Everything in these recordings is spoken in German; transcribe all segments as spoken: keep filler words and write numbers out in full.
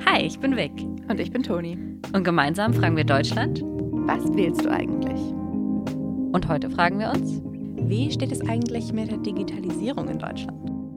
Hi, ich bin Vic. Und ich bin Toni. Und gemeinsam fragen wir Deutschland: Was wählst du eigentlich? Und heute fragen wir uns: Wie steht es eigentlich mit der Digitalisierung in Deutschland?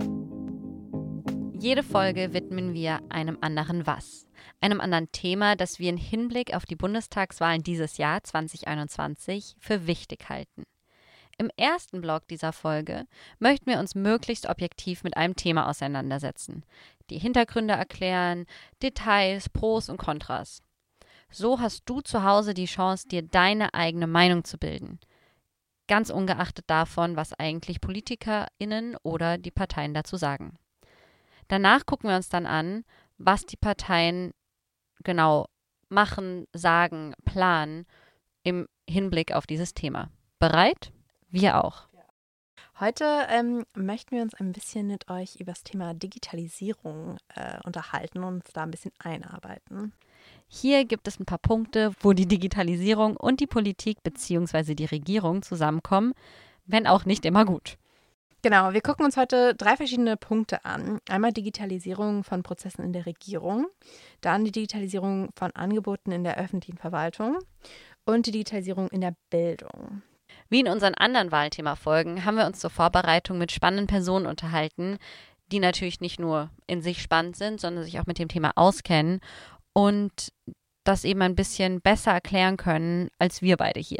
Jede Folge widmen wir einem anderen Was. Einem anderen Thema, das wir im Hinblick auf die Bundestagswahlen dieses Jahr zwanzig einundzwanzig für wichtig halten. Im ersten Block dieser Folge möchten wir uns möglichst objektiv mit einem Thema auseinandersetzen, die Hintergründe erklären, Details, Pros und Kontras. So hast du zu Hause die Chance, dir deine eigene Meinung zu bilden. Ganz ungeachtet davon, was eigentlich PolitikerInnen oder die Parteien dazu sagen. Danach gucken wir uns dann an, was die Parteien genau machen, sagen, planen im Hinblick auf dieses Thema. Bereit? Wir auch. Heute ähm, möchten wir uns ein bisschen mit euch über das Thema Digitalisierung äh, unterhalten und uns da ein bisschen einarbeiten. Hier gibt es ein paar Punkte, wo die Digitalisierung und die Politik bzw. die Regierung zusammenkommen, wenn auch nicht immer gut. Genau, wir gucken uns heute drei verschiedene Punkte an. Einmal Digitalisierung von Prozessen in der Regierung, dann die Digitalisierung von Angeboten in der öffentlichen Verwaltung und die Digitalisierung in der Bildung. Wie in unseren anderen Wahlthema-Folgen haben wir uns zur Vorbereitung mit spannenden Personen unterhalten, die natürlich nicht nur in sich spannend sind, sondern sich auch mit dem Thema auskennen und das eben ein bisschen besser erklären können als wir beide hier.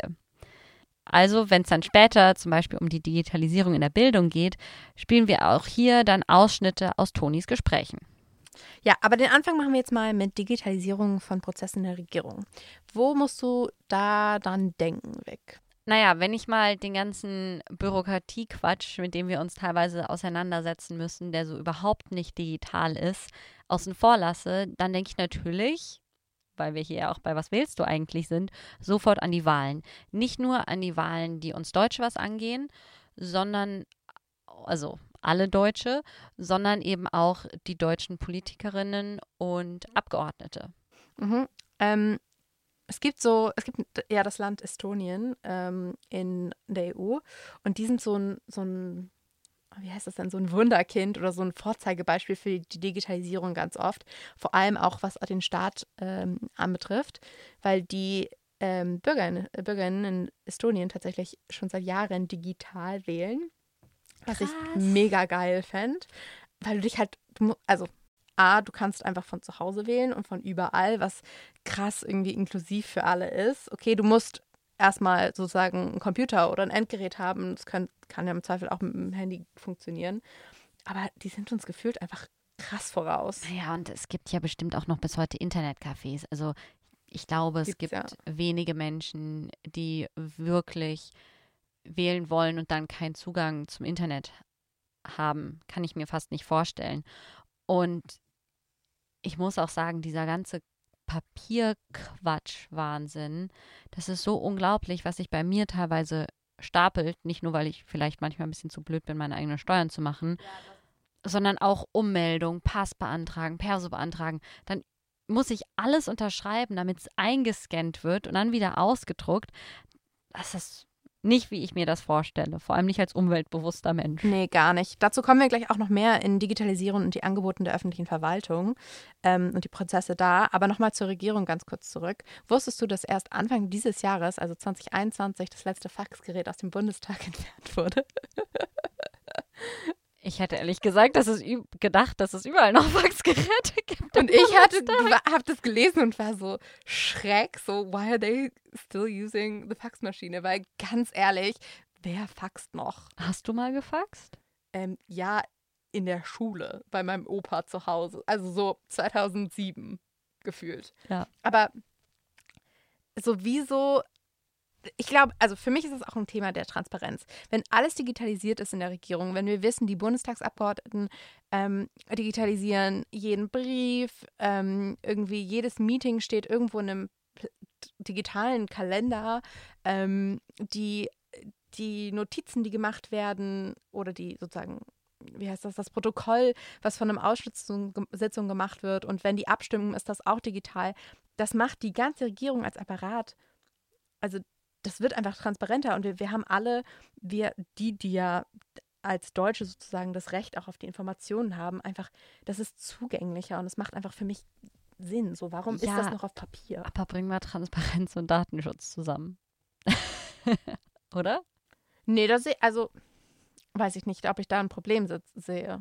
Also, wenn es dann später zum Beispiel um die Digitalisierung in der Bildung geht, spielen wir auch hier dann Ausschnitte aus Tonis Gesprächen. Ja, aber den Anfang machen wir jetzt mal mit Digitalisierung von Prozessen in der Regierung. Wo musst du da dann denken, Vic? Naja, wenn ich mal den ganzen Bürokratiequatsch, mit dem wir uns teilweise auseinandersetzen müssen, der so überhaupt nicht digital ist, außen vor lasse, dann denke ich natürlich, weil wir hier auch bei Was wählst du eigentlich sind, sofort an die Wahlen. Nicht nur an die Wahlen, die uns Deutsche was angehen, sondern, also alle Deutsche, sondern eben auch die deutschen Politikerinnen und Abgeordnete. Mhm. Ähm, es gibt so, es gibt ja das Land Estonien ähm, in der E U und die sind so ein, so ein, wie heißt das denn, so ein Wunderkind oder so ein Vorzeigebeispiel für die Digitalisierung ganz oft. Vor allem auch, was den Staat ähm, anbetrifft, weil die ähm, Bürgerinnen, Bürgerinnen in Estonien tatsächlich schon seit Jahren digital wählen. Was Krass. Ich mega geil fände, weil du dich halt, du, also A, du kannst einfach von zu Hause wählen und von überall, was krass irgendwie inklusiv für alle ist. Okay, du musst erstmal sozusagen einen Computer oder ein Endgerät haben, das kann, kann ja im Zweifel auch mit dem Handy funktionieren, aber die sind uns gefühlt einfach krass voraus. Naja, und es gibt ja bestimmt auch noch bis heute Internetcafés, also ich glaube, es Gibt's, gibt ja. wenige Menschen, die wirklich wählen wollen und dann keinen Zugang zum Internet haben. Kann ich mir fast nicht vorstellen. Und ich muss auch sagen, dieser ganze Papierquatsch-Wahnsinn, das ist so unglaublich, was sich bei mir teilweise stapelt. Nicht nur, weil ich vielleicht manchmal ein bisschen zu blöd bin, meine eigenen Steuern zu machen, ja, sondern auch Ummeldung, Pass beantragen, Perso beantragen. Dann muss ich alles unterschreiben, damit es eingescannt wird und dann wieder ausgedruckt. Das ist nicht, wie ich mir das vorstelle. Vor allem nicht als umweltbewusster Mensch. Nee, gar nicht. Dazu kommen wir gleich auch noch mehr in Digitalisierung und die Angebote der öffentlichen Verwaltung ähm, und die Prozesse da. Aber nochmal zur Regierung ganz kurz zurück. Wusstest du, dass erst Anfang dieses Jahres, also zwanzig einundzwanzig, das letzte Faxgerät aus dem Bundestag entfernt wurde? Ich hätte ehrlich gesagt, dass es üb- gedacht, dass es überall noch Faxgeräte gibt. Und ich hatte, habe das gelesen und war so Schreck, so, why are they still using the Faxmaschine? Weil ganz ehrlich, wer faxt noch? Hast du mal gefaxt? Ähm, ja, in der Schule, bei meinem Opa zu Hause. Also so zweitausendsieben gefühlt. Ja. Aber sowieso, ich glaube, also für mich ist es auch ein Thema der Transparenz. Wenn alles digitalisiert ist in der Regierung, wenn wir wissen, die Bundestagsabgeordneten ähm, digitalisieren jeden Brief, ähm, irgendwie jedes Meeting steht irgendwo in einem digitalen Kalender, ähm, die, die Notizen, die gemacht werden oder die sozusagen, wie heißt das, das Protokoll, was von einer Ausschusssitzung gemacht wird und wenn die Abstimmung ist, das auch digital. Das macht die ganze Regierung als Apparat, also das wird einfach transparenter und wir, wir haben alle, wir, die, die ja als Deutsche sozusagen das Recht auch auf die Informationen haben, einfach, das ist zugänglicher und es macht einfach für mich Sinn. So, warum Ja, ist das noch auf Papier? Aber bringen wir Transparenz und Datenschutz zusammen. Oder? Nee, das sehe, also weiß ich nicht, ob ich da ein Problem sitz, sehe.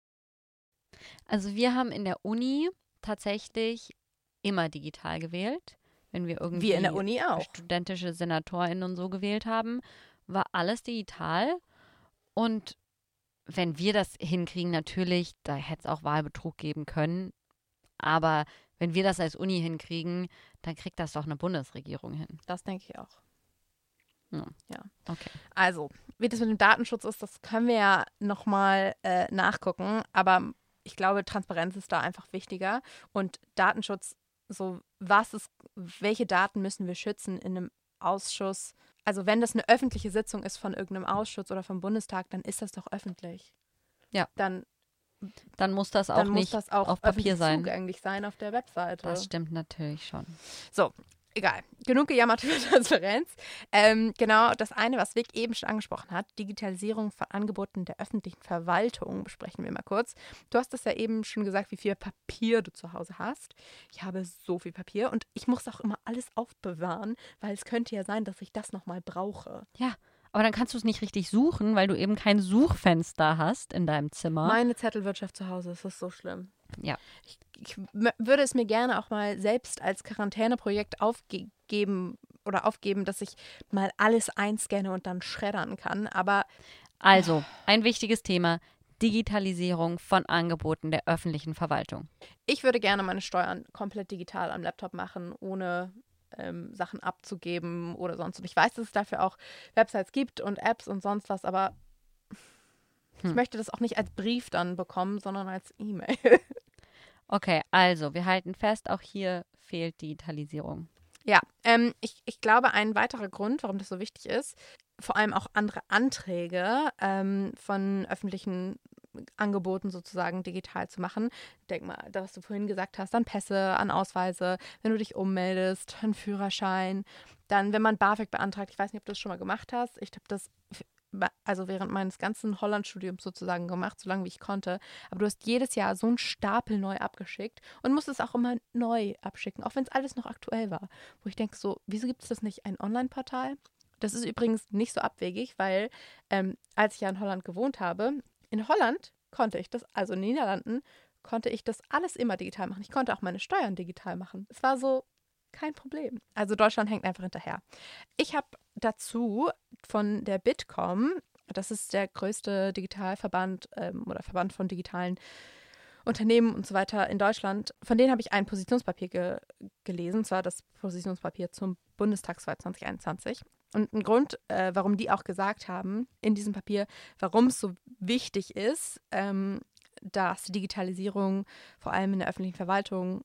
Also wir haben in der Uni tatsächlich immer digital gewählt. Wenn wir irgendwie Wir in der Uni auch. studentische SenatorInnen und so gewählt haben, war alles digital. Und wenn wir das hinkriegen, natürlich, da hätte es auch Wahlbetrug geben können. Aber wenn wir das als Uni hinkriegen, dann kriegt das doch eine Bundesregierung hin. Das denke ich auch. Ja. Ja. Okay. Also, wie das mit dem Datenschutz ist, das können wir ja nochmal äh, nachgucken. Aber ich glaube, Transparenz ist da einfach wichtiger. Und Datenschutz, so was ist, welche Daten müssen wir schützen in einem Ausschuss? Also wenn das eine öffentliche Sitzung ist von irgendeinem Ausschuss oder vom Bundestag, dann ist das doch öffentlich. Ja. Dann, Dann muss das auch dann muss nicht das auch auf Papier öffentlich sein. zugänglich sein auf der Webseite. Das stimmt natürlich schon. So, egal. Genug gejammert über Transparenz. Ähm, genau, das eine, was Vic eben schon angesprochen hat, Digitalisierung von Angeboten der öffentlichen Verwaltung, besprechen wir mal kurz. Du hast es ja eben schon gesagt, wie viel Papier du zu Hause hast. Ich habe so viel Papier und ich muss auch immer alles aufbewahren, weil es könnte ja sein, dass ich das nochmal brauche. Ja, aber dann kannst du es nicht richtig suchen, weil du eben kein Suchfenster hast in deinem Zimmer. Meine Zettelwirtschaft zu Hause, das ist so schlimm. Ja. Ich, ich m- würde es mir gerne auch mal selbst als Quarantäneprojekt aufgeben oder aufgeben, dass ich mal alles einscanne und dann schreddern kann. Aber Also, ein wichtiges Thema, Digitalisierung von Angeboten der öffentlichen Verwaltung. ich würde gerne meine Steuern komplett digital am Laptop machen, ohne ähm, Sachen abzugeben oder sonst. Und ich weiß, dass es dafür auch Websites gibt und Apps und sonst was, aber Hm. ich möchte das auch nicht als Brief dann bekommen, sondern als E-Mail. Okay, also, wir halten fest, auch hier fehlt Digitalisierung. Ja, ähm, ich, ich glaube, ein weiterer Grund, warum das so wichtig ist, vor allem auch andere Anträge ähm, von öffentlichen Angeboten sozusagen digital zu machen. Denk mal, das, was du vorhin gesagt hast, an Pässe, an Ausweise, wenn du dich ummeldest, einen Führerschein, dann, wenn man BAföG beantragt, ich weiß nicht, ob du das schon mal gemacht hast, ich habe das also während meines ganzen Holland-Studiums sozusagen gemacht, so lange wie ich konnte. Aber du hast jedes Jahr so einen Stapel neu abgeschickt und musstest auch immer neu abschicken, auch wenn es alles noch aktuell war. Wo ich denke so, wieso gibt es das nicht ein Online-Portal? Das ist übrigens nicht so abwegig, weil ähm, als ich ja in Holland gewohnt habe, in Holland konnte ich das, also in den Niederlanden, konnte ich das alles immer digital machen. Ich konnte auch meine Steuern digital machen. Es war so kein Problem. Also Deutschland hängt einfach hinterher. Ich habe dazu von der Bitkom, das ist der größte Digitalverband ähm, oder Verband von digitalen Unternehmen und so weiter in Deutschland, von denen habe ich ein Positionspapier ge- gelesen, und zwar das Positionspapier zum Bundestagswahl zwanzig einundzwanzig. Und ein Grund, äh, warum die auch gesagt haben in diesem Papier, warum es so wichtig ist, ähm, dass die Digitalisierung vor allem in der öffentlichen Verwaltung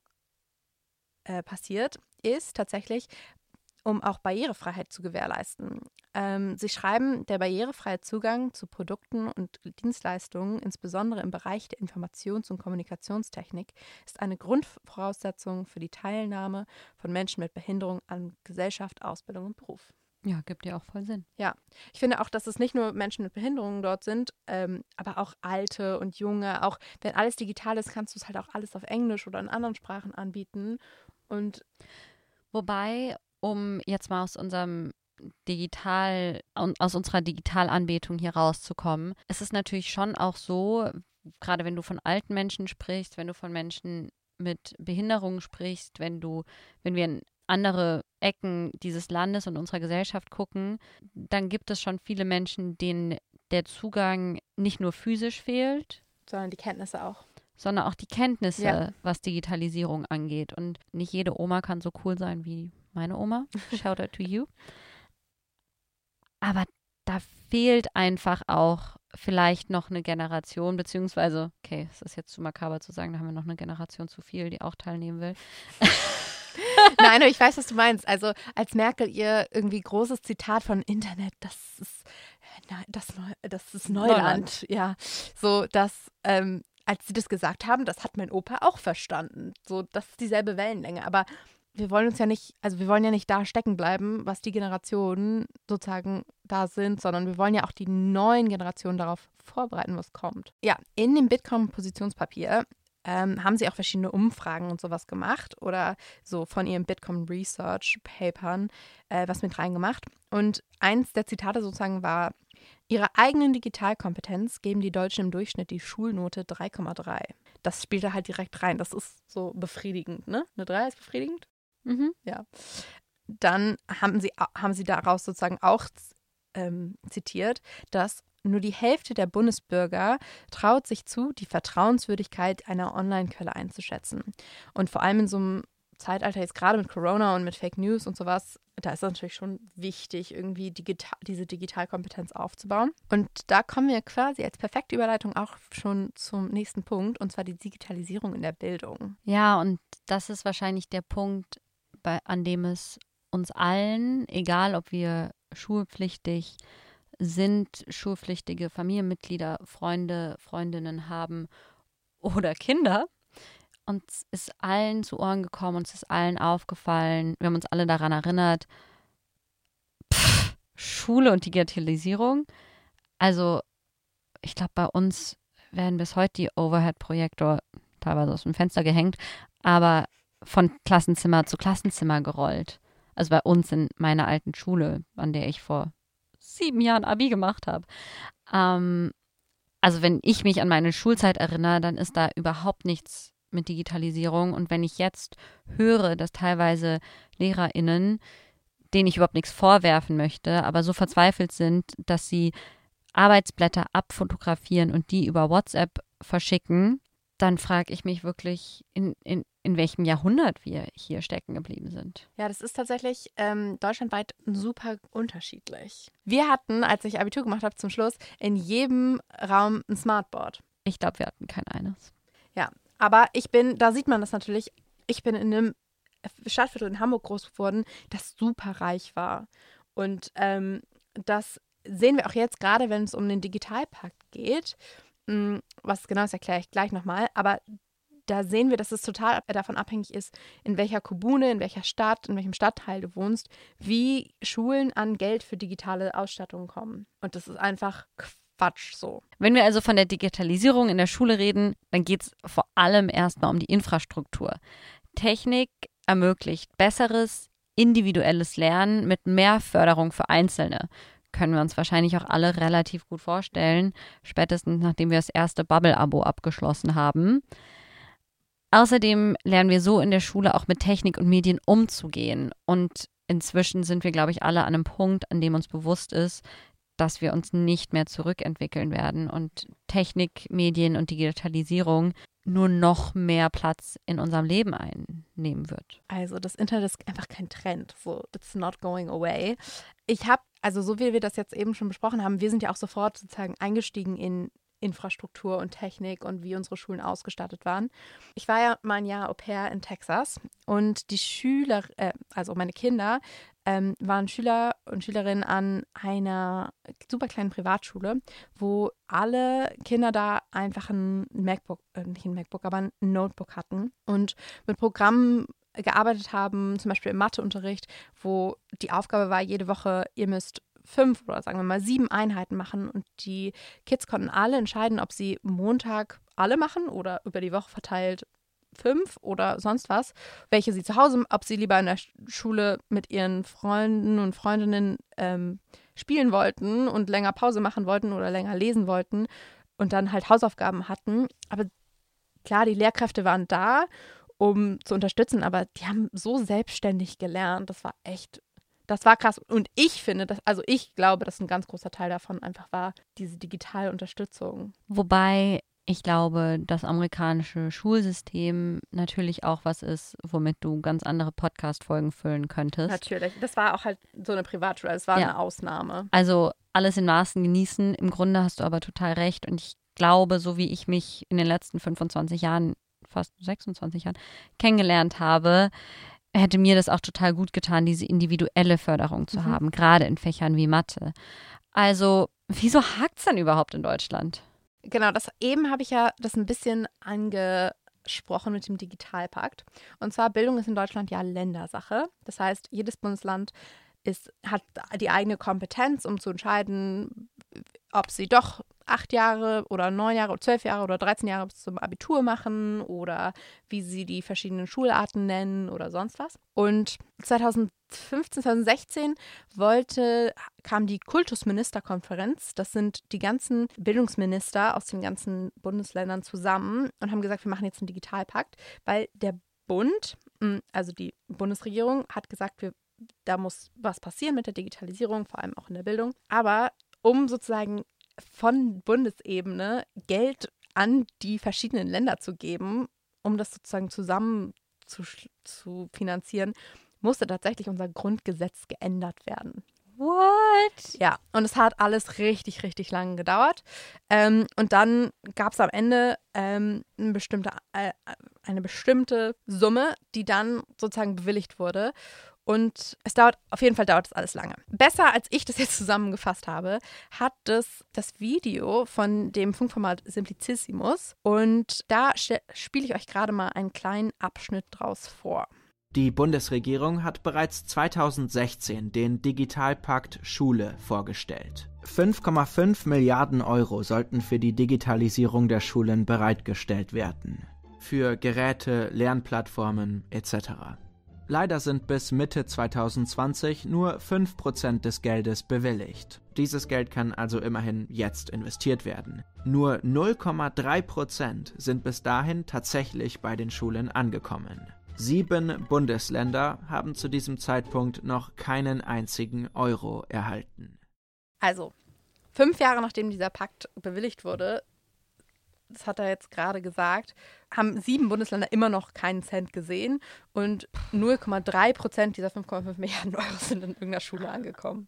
äh, passiert, ist tatsächlich, um auch Barrierefreiheit zu gewährleisten. Ähm, sie schreiben, der barrierefreie Zugang zu Produkten und Dienstleistungen, insbesondere im Bereich der Informations- und Kommunikationstechnik, ist eine Grundvoraussetzung für die Teilnahme von Menschen mit Behinderung an Gesellschaft, Ausbildung und Beruf. Ja, gibt ja auch voll Sinn. Ja, ich finde auch, dass es nicht nur Menschen mit Behinderungen dort sind, ähm, aber auch Alte und Junge. Auch wenn alles digital ist, kannst du es halt auch alles auf Englisch oder in anderen Sprachen anbieten. Und Wobei, um jetzt mal aus unserem Digital, aus unserer Digitalanbetung hier rauszukommen, ist es natürlich schon auch so, gerade wenn du von alten Menschen sprichst, wenn du von Menschen mit Behinderungen sprichst, wenn du, wenn wir in andere Ecken dieses Landes und unserer Gesellschaft gucken, dann gibt es schon viele Menschen, denen der Zugang nicht nur physisch fehlt, sondern die Kenntnisse auch. sondern auch die Kenntnisse, Ja. was Digitalisierung angeht. Und nicht jede Oma kann so cool sein wie meine Oma. Shout out to you. Aber da fehlt einfach auch vielleicht noch eine Generation, beziehungsweise, okay, es ist jetzt zu makaber zu sagen, da haben wir noch eine Generation zu viel, die auch teilnehmen will. Nein, aber ich weiß, was du meinst. Also als Merkel ihr irgendwie großes Zitat von Internet, das ist, na, das, Neu- das ist Neuland. Neuland. Ja, so dass, ähm, als sie das gesagt haben, das hat mein Opa auch verstanden. So, das ist dieselbe Wellenlänge. Aber wir wollen uns ja nicht, also wir wollen ja nicht da stecken bleiben, was die Generationen sozusagen da sind, sondern wir wollen ja auch die neuen Generationen darauf vorbereiten, was kommt. Ja, in dem Bitkom-Positionspapier ähm, haben sie auch verschiedene Umfragen und sowas gemacht oder so von ihren Bitkom Research Papern äh, was mit reingemacht. Und eins der Zitate sozusagen war: Ihrer eigenen Digitalkompetenz geben die Deutschen im Durchschnitt die Schulnote drei Komma drei. Das spielt da halt direkt rein. Das ist so befriedigend, ne? Eine drei ist befriedigend? Mhm. Ja. Dann haben sie, haben sie daraus sozusagen auch ähm, zitiert, dass nur die Hälfte der Bundesbürger traut sich zu, die Vertrauenswürdigkeit einer Online-Quelle einzuschätzen. Und vor allem in so einem Zeitalter, jetzt gerade mit Corona und mit Fake News und sowas, da ist es natürlich schon wichtig, irgendwie digital, diese Digitalkompetenz aufzubauen. Und da kommen wir quasi als perfekte Überleitung auch schon zum nächsten Punkt, und zwar die Digitalisierung in der Bildung. Ja, und das ist wahrscheinlich der Punkt, bei, an dem es uns allen, egal ob wir schulpflichtig sind, schulpflichtige Familienmitglieder, Freunde, Freundinnen haben oder Kinder, uns ist allen zu Ohren gekommen, uns ist allen aufgefallen, wir haben uns alle daran erinnert, pff, Schule und Digitalisierung. Also ich glaube, bei uns werden bis heute die Overhead-Projektor teilweise aus dem Fenster gehängt, aber von Klassenzimmer zu Klassenzimmer gerollt. Also bei uns in meiner alten Schule, an der ich vor sieben Jahren Abi gemacht habe. Ähm, also wenn ich mich an meine Schulzeit erinnere, dann ist da überhaupt nichts mit Digitalisierung. Und wenn ich jetzt höre, dass teilweise LehrerInnen, denen ich überhaupt nichts vorwerfen möchte, aber so verzweifelt sind, dass sie Arbeitsblätter abfotografieren und die über WhatsApp verschicken, dann frage ich mich wirklich, in, in, in welchem Jahrhundert wir hier stecken geblieben sind. Ja, das ist tatsächlich ähm, deutschlandweit super unterschiedlich. Wir hatten, als ich Abitur gemacht habe, zum Schluss in jedem Raum ein Smartboard. Ich glaube, wir hatten kein eines. Ja, aber ich bin, da sieht man das natürlich, ich bin in einem Stadtviertel in Hamburg groß geworden, das super reich war. Und ähm, das sehen wir auch jetzt, gerade wenn es um den Digitalpakt geht. Was genau ist, erkläre ich gleich nochmal. Aber da sehen wir, dass es total davon abhängig ist, in welcher Kommune, in welcher Stadt, in welchem Stadtteil du wohnst, wie Schulen an Geld für digitale Ausstattung kommen. Und das ist einfach Quatsch so. Wenn wir also von der Digitalisierung in der Schule reden, dann geht es vor allem erstmal um die Infrastruktur. Technik ermöglicht besseres, individuelles Lernen mit mehr Förderung für Einzelne. Können wir uns wahrscheinlich auch alle relativ gut vorstellen, spätestens nachdem wir das erste Bubble-Abo abgeschlossen haben. Außerdem lernen wir so in der Schule auch mit Technik und Medien umzugehen. Und inzwischen sind wir, glaube ich, alle an einem Punkt, an dem uns bewusst ist, dass wir uns nicht mehr zurückentwickeln werden und Technik, Medien und Digitalisierung nur noch mehr Platz in unserem Leben einnehmen wird. Also das Internet ist einfach kein Trend, so it's not going away. Ich habe, also so wie wir das jetzt eben schon besprochen haben, wir sind ja auch sofort sozusagen eingestiegen in Infrastruktur und Technik und wie unsere Schulen ausgestattet waren. Ich war ja mal ein Jahr Au pair in Texas und die Schüler, äh, also meine Kinder, ähm, waren Schüler und Schülerinnen an einer super kleinen Privatschule, wo alle Kinder da einfach ein MacBook, äh, nicht ein MacBook, aber ein Notebook hatten und mit Programmen gearbeitet haben, zum Beispiel im Matheunterricht, wo die Aufgabe war, jede Woche, ihr müsst fünf oder sagen wir mal sieben Einheiten machen und die Kids konnten alle entscheiden, ob sie Montag alle machen oder über die Woche verteilt fünf oder sonst was, welche sie zu Hause, ob sie lieber in der Schule mit ihren Freunden und Freundinnen ähm, spielen wollten und länger Pause machen wollten oder länger lesen wollten und dann halt Hausaufgaben hatten. Aber klar, die Lehrkräfte waren da, um zu unterstützen, aber die haben so selbstständig gelernt. Das war echt, das war krass. Und ich finde, dass, also ich glaube, dass ein ganz großer Teil davon einfach war, diese digitale Unterstützung. Wobei ich glaube, das amerikanische Schulsystem natürlich auch was ist, womit du ganz andere Podcast-Folgen füllen könntest. Natürlich. Das war auch halt so eine Privatschule. Das war ja eine Ausnahme. Also alles in Maßen genießen. Im Grunde hast du aber total recht. Und ich glaube, so wie ich mich in den letzten fünfundzwanzig Jahren, fast sechsundzwanzig Jahren, kennengelernt habe, hätte mir das auch total gut getan, diese individuelle Förderung zu mhm. haben, gerade in Fächern wie Mathe. Also, wieso hakt es denn überhaupt in Deutschland? Genau, das eben habe ich ja das ein bisschen angesprochen mit dem Digitalpakt. Und zwar, Bildung ist in Deutschland ja Ländersache. Das heißt, jedes Bundesland ist, hat die eigene Kompetenz, um zu entscheiden, ob sie doch acht Jahre oder neun Jahre oder zwölf Jahre oder dreizehn Jahre bis zum Abitur machen oder wie sie die verschiedenen Schularten nennen oder sonst was. Und zweitausendfünfzehn, zweitausendsechzehn wollte, kam die Kultusministerkonferenz. Das sind die ganzen Bildungsminister aus den ganzen Bundesländern zusammen und haben gesagt, wir machen jetzt einen Digitalpakt, weil der Bund, also die Bundesregierung, hat gesagt, wir, da muss was passieren mit der Digitalisierung, vor allem auch in der Bildung. Aber um sozusagen von Bundesebene Geld an die verschiedenen Länder zu geben, um das sozusagen zusammen zu, zu finanzieren, musste tatsächlich unser Grundgesetz geändert werden. What? Ja, und es hat alles richtig, richtig lange gedauert. Ähm, und dann gab es am Ende ähm, eine, bestimmte, äh, eine bestimmte Summe, die dann sozusagen bewilligt wurde. Und es dauert, auf jeden Fall dauert es alles lange. Besser, als ich das jetzt zusammengefasst habe, hat das, das Video von dem Funkformat Simplicissimus. Und da spiele ich euch gerade mal einen kleinen Abschnitt draus vor. Die Bundesregierung hat bereits zweitausendsechzehn den Digitalpakt Schule vorgestellt. fünf Komma fünf Milliarden Euro sollten für die Digitalisierung der Schulen bereitgestellt werden. Für Geräte, Lernplattformen et cetera. Leider sind bis Mitte zweitausendzwanzig nur fünf Prozent des Geldes bewilligt. Dieses Geld kann also immerhin jetzt investiert werden. Nur null Komma drei Prozent sind bis dahin tatsächlich bei den Schulen angekommen. Sieben Bundesländer haben zu diesem Zeitpunkt noch keinen einzigen Euro erhalten. Also, fünf Jahre nachdem dieser Pakt bewilligt wurde, das hat er jetzt gerade gesagt, haben sieben Bundesländer immer noch keinen Cent gesehen und null Komma drei Prozent dieser fünf Komma fünf Milliarden Euro sind in irgendeiner Schule angekommen.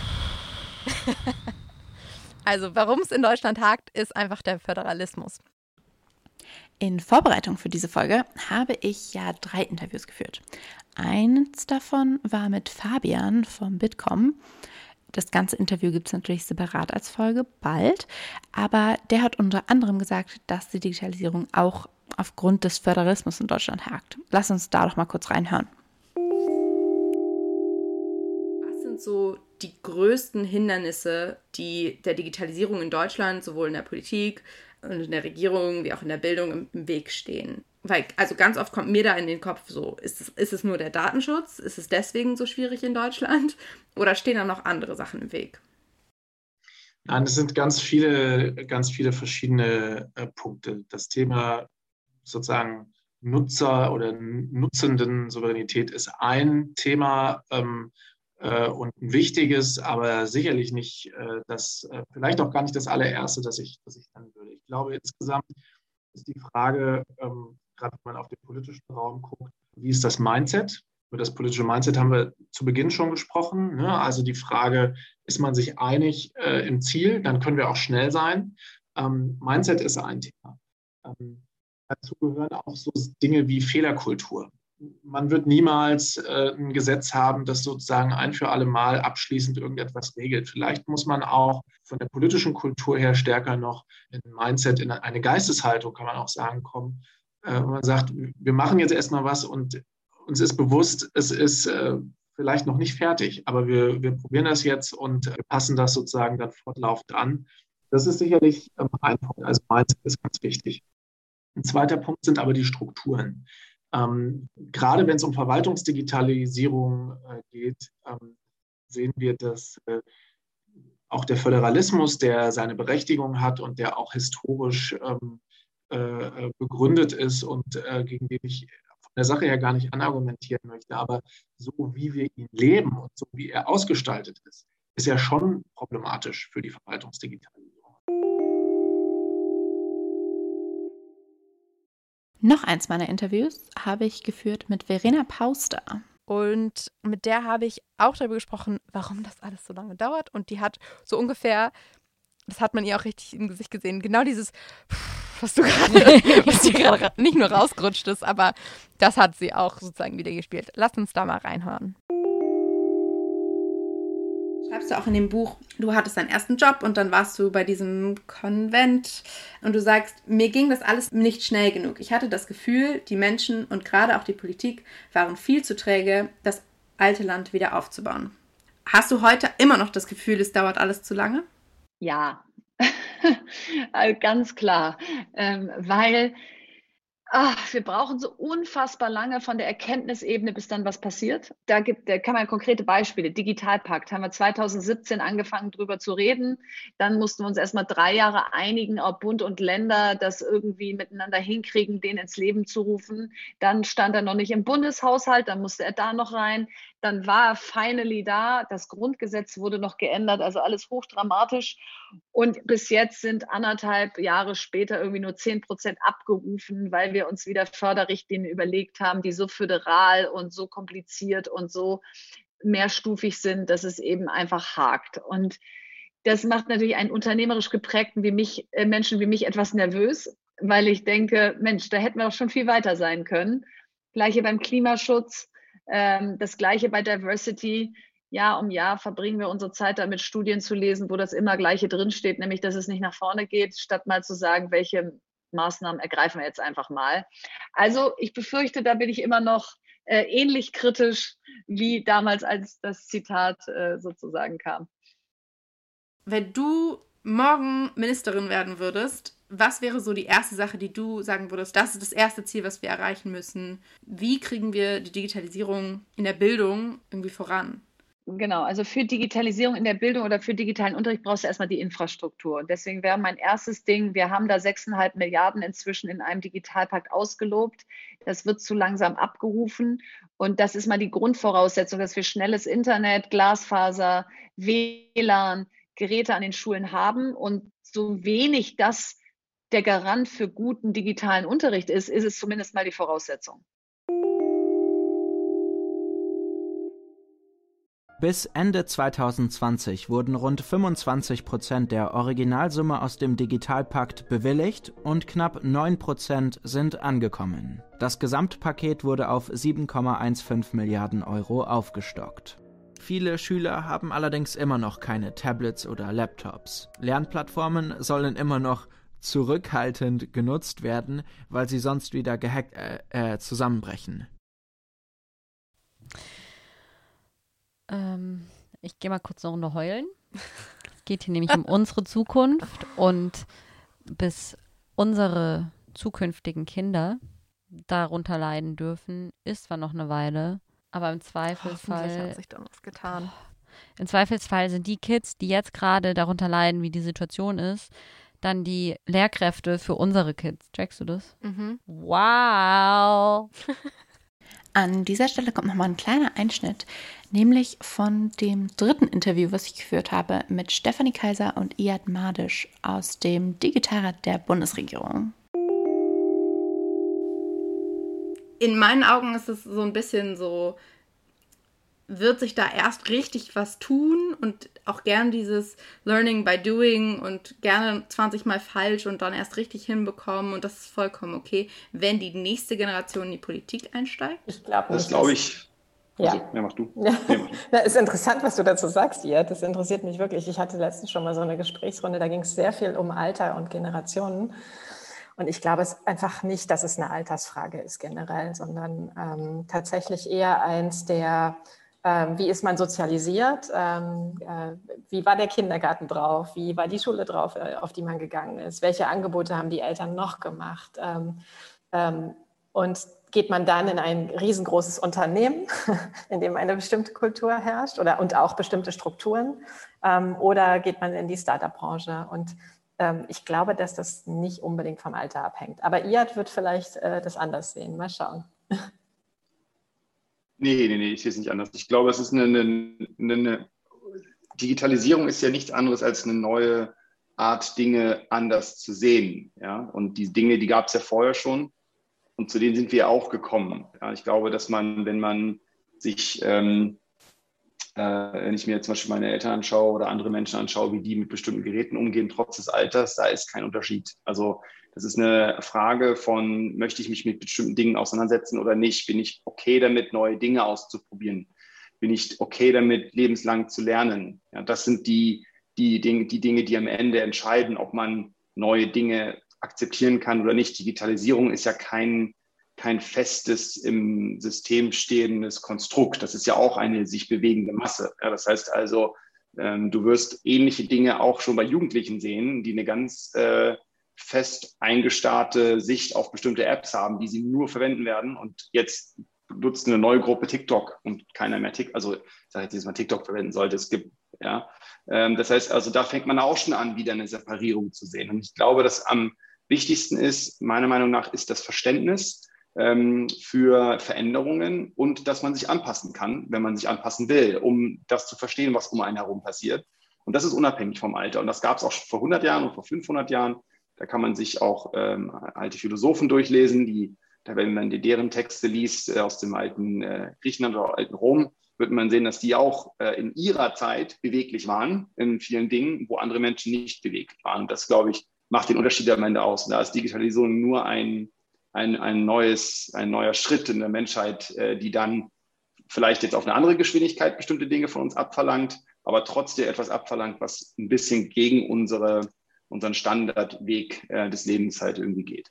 Also, warum es in Deutschland hakt, ist einfach der Föderalismus. In Vorbereitung für diese Folge habe ich ja drei Interviews geführt. Eins davon war mit Fabian vom Bitkom. Das ganze Interview gibt es natürlich separat als Folge bald, aber der hat unter anderem gesagt, dass die Digitalisierung auch aufgrund des Föderalismus in Deutschland hakt. Lass uns da doch mal kurz reinhören. Was sind so die größten Hindernisse, die der Digitalisierung in Deutschland, sowohl in der Politik und in der Regierung wie auch in der Bildung im Weg stehen? Weil, also ganz oft kommt mir da in den Kopf so, ist es, ist es nur der Datenschutz? Ist es deswegen so schwierig in Deutschland? Oder stehen da noch andere Sachen im Weg? Nein, es sind ganz viele, ganz viele verschiedene äh, Punkte. Das Thema sozusagen Nutzer- oder Nutzenden-Souveränität ist ein Thema ähm, äh, und ein wichtiges, aber sicherlich nicht äh, das, äh, vielleicht auch gar nicht das allererste, das ich, das ich nennen würde. Ich glaube, insgesamt ist die Frage, ähm, gerade wenn man auf den politischen Raum guckt, wie ist das Mindset? Über das politische Mindset haben wir zu Beginn schon gesprochen. Ne? Also die Frage, ist man sich einig äh, im Ziel? Dann können wir auch schnell sein. Ähm, Mindset ist ein Thema. Ähm, dazu gehören auch so Dinge wie Fehlerkultur. Man wird niemals äh, ein Gesetz haben, das sozusagen ein für alle Mal abschließend irgendetwas regelt. Vielleicht muss man auch von der politischen Kultur her stärker noch in ein Mindset, in eine Geisteshaltung, kann man auch sagen, kommen. Äh, wo man sagt, wir machen jetzt erstmal was und uns ist bewusst, es ist äh, vielleicht noch nicht fertig, aber wir, wir probieren das jetzt und wir passen das sozusagen dann fortlaufend an. Das ist sicherlich ähm, ein Punkt. Also Mindset ist ganz wichtig. Ein zweiter Punkt sind aber die Strukturen. Ähm, gerade wenn es um Verwaltungsdigitalisierung äh, geht, ähm, sehen wir, dass äh, auch der Föderalismus, der seine Berechtigung hat und der auch historisch ähm, äh, begründet ist und äh, gegen den ich von der Sache her gar nicht anargumentieren möchte, aber so wie wir ihn leben und so wie er ausgestaltet ist, ist er schon problematisch für die Verwaltungsdigitalisierung. Noch eins meiner Interviews habe ich geführt mit Verena Pauster. Und mit der habe ich auch darüber gesprochen, warum das alles so lange dauert. Und die hat so ungefähr, das hat man ihr auch richtig im Gesicht gesehen, genau dieses, was du gerade, was dir gerade nicht nur rausgerutscht ist, aber das hat sie auch sozusagen wieder gespielt. Lass uns da mal reinhören. Schreibst du auch in dem Buch, du hattest deinen ersten Job und dann warst du bei diesem Konvent und du sagst, mir ging das alles nicht schnell genug. Ich hatte das Gefühl, die Menschen und gerade auch die Politik waren viel zu träge, das alte Land wieder aufzubauen. Hast du heute immer noch das Gefühl, es dauert alles zu lange? Ja, Also ganz klar, ähm, weil ach, wir brauchen so unfassbar lange von der Erkenntnisebene, bis dann was passiert. Da gibt, da kann man konkrete Beispiele. Digitalpakt haben wir zweitausendsiebzehn angefangen, drüber zu reden. Dann mussten wir uns erstmal drei Jahre einigen, ob Bund und Länder das irgendwie miteinander hinkriegen, den ins Leben zu rufen. Dann stand er noch nicht im Bundeshaushalt, dann musste er da noch rein. Dann war er finally da. Das Grundgesetz wurde noch geändert, also alles hochdramatisch. Und bis jetzt sind anderthalb Jahre später irgendwie nur zehn Prozent abgerufen, weil wir uns wieder Förderrichtlinien überlegt haben, die so föderal und so kompliziert und so mehrstufig sind, dass es eben einfach hakt. Und das macht natürlich einen unternehmerisch geprägten wie mich, äh, Menschen wie mich etwas nervös, weil ich denke, Mensch, da hätten wir doch schon viel weiter sein können. Gleiche beim Klimaschutz, ähm, das Gleiche bei Diversity. Jahr um Jahr verbringen wir unsere Zeit damit, Studien zu lesen, wo das immer Gleiche drinsteht, nämlich, dass es nicht nach vorne geht, statt mal zu sagen, welche Maßnahmen ergreifen wir jetzt einfach mal. Also ich befürchte, da bin ich immer noch äh, ähnlich kritisch wie damals, als das Zitat äh, sozusagen kam. Wenn du morgen Ministerin werden würdest, was wäre so die erste Sache, die du sagen würdest, das ist das erste Ziel, was wir erreichen müssen? Wie kriegen wir die Digitalisierung in der Bildung irgendwie voran? Genau, also für Digitalisierung in der Bildung oder für digitalen Unterricht brauchst du erstmal die Infrastruktur. Und deswegen wäre mein erstes Ding, wir haben da sechseinhalb Milliarden inzwischen in einem Digitalpakt ausgelobt. Das wird zu langsam abgerufen. Und das ist mal die Grundvoraussetzung, dass wir schnelles Internet, Glasfaser, W L A N, Geräte an den Schulen haben. Und so wenig das der Garant für guten digitalen Unterricht ist, ist es zumindest mal die Voraussetzung. Bis Ende zweitausendzwanzig wurden rund fünfundzwanzig Prozent der Originalsumme aus dem Digitalpakt bewilligt und knapp neun Prozent sind angekommen. Das Gesamtpaket wurde auf sieben Komma fünfzehn Milliarden Euro aufgestockt. Viele Schüler haben allerdings immer noch keine Tablets oder Laptops. Lernplattformen sollen immer noch zurückhaltend genutzt werden, weil sie sonst wieder gehackt äh, äh, zusammenbrechen. Ähm, ich gehe mal kurz eine Runde heulen. Es geht hier nämlich um unsere Zukunft und bis unsere zukünftigen Kinder darunter leiden dürfen, ist zwar noch eine Weile, aber im Zweifelsfall Hoffentlich hat sich da was getan. Im Zweifelsfall sind die Kids, die jetzt gerade darunter leiden, wie die Situation ist, dann die Lehrkräfte für unsere Kids. Checkst du das? Mhm. Wow! An dieser Stelle kommt nochmal ein kleiner Einschnitt, nämlich von dem dritten Interview, was ich geführt habe, mit Stefanie Kaiser und Iyad Madisch aus dem Digitalrat der Bundesregierung. In meinen Augen ist es so ein bisschen so, wird sich da erst richtig was tun und auch gern dieses Learning by Doing und gerne zwanzig Mal falsch und dann erst richtig hinbekommen und das ist vollkommen okay, wenn die nächste Generation in die Politik einsteigt? Ich glaube nicht. Das glaube ich. Ja. Also, ja, mach du. Ja. Nee, mach du. Das ist interessant, was du dazu sagst, Iyad. Das interessiert mich wirklich. Ich hatte letztens schon mal so eine Gesprächsrunde, da ging es sehr viel um Alter und Generationen. Und ich glaube es einfach nicht, dass es eine Altersfrage ist generell, sondern ähm, tatsächlich eher eins der, ähm, wie ist man sozialisiert, ähm, äh, wie war der Kindergarten drauf, wie war die Schule drauf, äh, auf die man gegangen ist, welche Angebote haben die Eltern noch gemacht ähm, ähm, und geht man dann in ein riesengroßes Unternehmen, in dem eine bestimmte Kultur herrscht oder und auch bestimmte Strukturen, ähm, oder geht man in die Startup-Branche? Und ähm, ich glaube, dass das nicht unbedingt vom Alter abhängt. Aber Iyad wird vielleicht äh, das anders sehen. Mal schauen. Nee, nee, nee, ich sehe es nicht anders. Ich glaube, es ist eine, eine, eine Digitalisierung ist ja nichts anderes als eine neue Art, Dinge anders zu sehen. Ja? Und die Dinge, die gab es ja vorher schon. Und zu denen sind wir auch gekommen. Ja, ich glaube, dass man, wenn man sich, ähm, äh, wenn ich mir zum Beispiel meine Eltern anschaue oder andere Menschen anschaue, wie die mit bestimmten Geräten umgehen, trotz des Alters, da ist kein Unterschied. Also das ist eine Frage von, möchte ich mich mit bestimmten Dingen auseinandersetzen oder nicht? Bin ich okay damit, neue Dinge auszuprobieren? Bin ich okay damit, lebenslang zu lernen? Ja, das sind die, die, Dinge, die Dinge, die am Ende entscheiden, ob man neue Dinge akzeptieren kann oder nicht. Digitalisierung ist ja kein, kein festes im System stehendes Konstrukt. Das ist ja auch eine sich bewegende Masse. Ja, das heißt also, Ähm, du wirst ähnliche Dinge auch schon bei Jugendlichen sehen, die eine ganz äh, fest eingestarrte Sicht auf bestimmte Apps haben, die sie nur verwenden werden. Und jetzt nutzt eine neue Gruppe TikTok und keiner mehr TikTok, also ich sage jetzt, dass man TikTok verwenden sollte. Es gibt, ja. Ähm, das heißt, also da fängt man auch schon an, wieder eine Separierung zu sehen. Und ich glaube, dass am wichtigsten ist, meiner Meinung nach, ist das Verständnis ähm, für Veränderungen und dass man sich anpassen kann, wenn man sich anpassen will, um das zu verstehen, was um einen herum passiert. Und das ist unabhängig vom Alter. Und das gab es auch schon vor hundert Jahren und vor fünfhundert Jahren. Da kann man sich auch ähm, alte Philosophen durchlesen, die, da wenn man deren Texte liest äh, aus dem alten äh, Griechenland oder alten Rom, wird man sehen, dass die auch äh, in ihrer Zeit beweglich waren in vielen Dingen, wo andere Menschen nicht beweglich waren. Und das, glaube ich, macht den Unterschied am Ende aus. Und da ist Digitalisierung nur ein, ein, ein, neues, ein neuer Schritt in der Menschheit, äh, die dann vielleicht jetzt auf eine andere Geschwindigkeit bestimmte Dinge von uns abverlangt, aber trotzdem etwas abverlangt, was ein bisschen gegen unsere, unseren Standardweg äh, des Lebens halt irgendwie geht.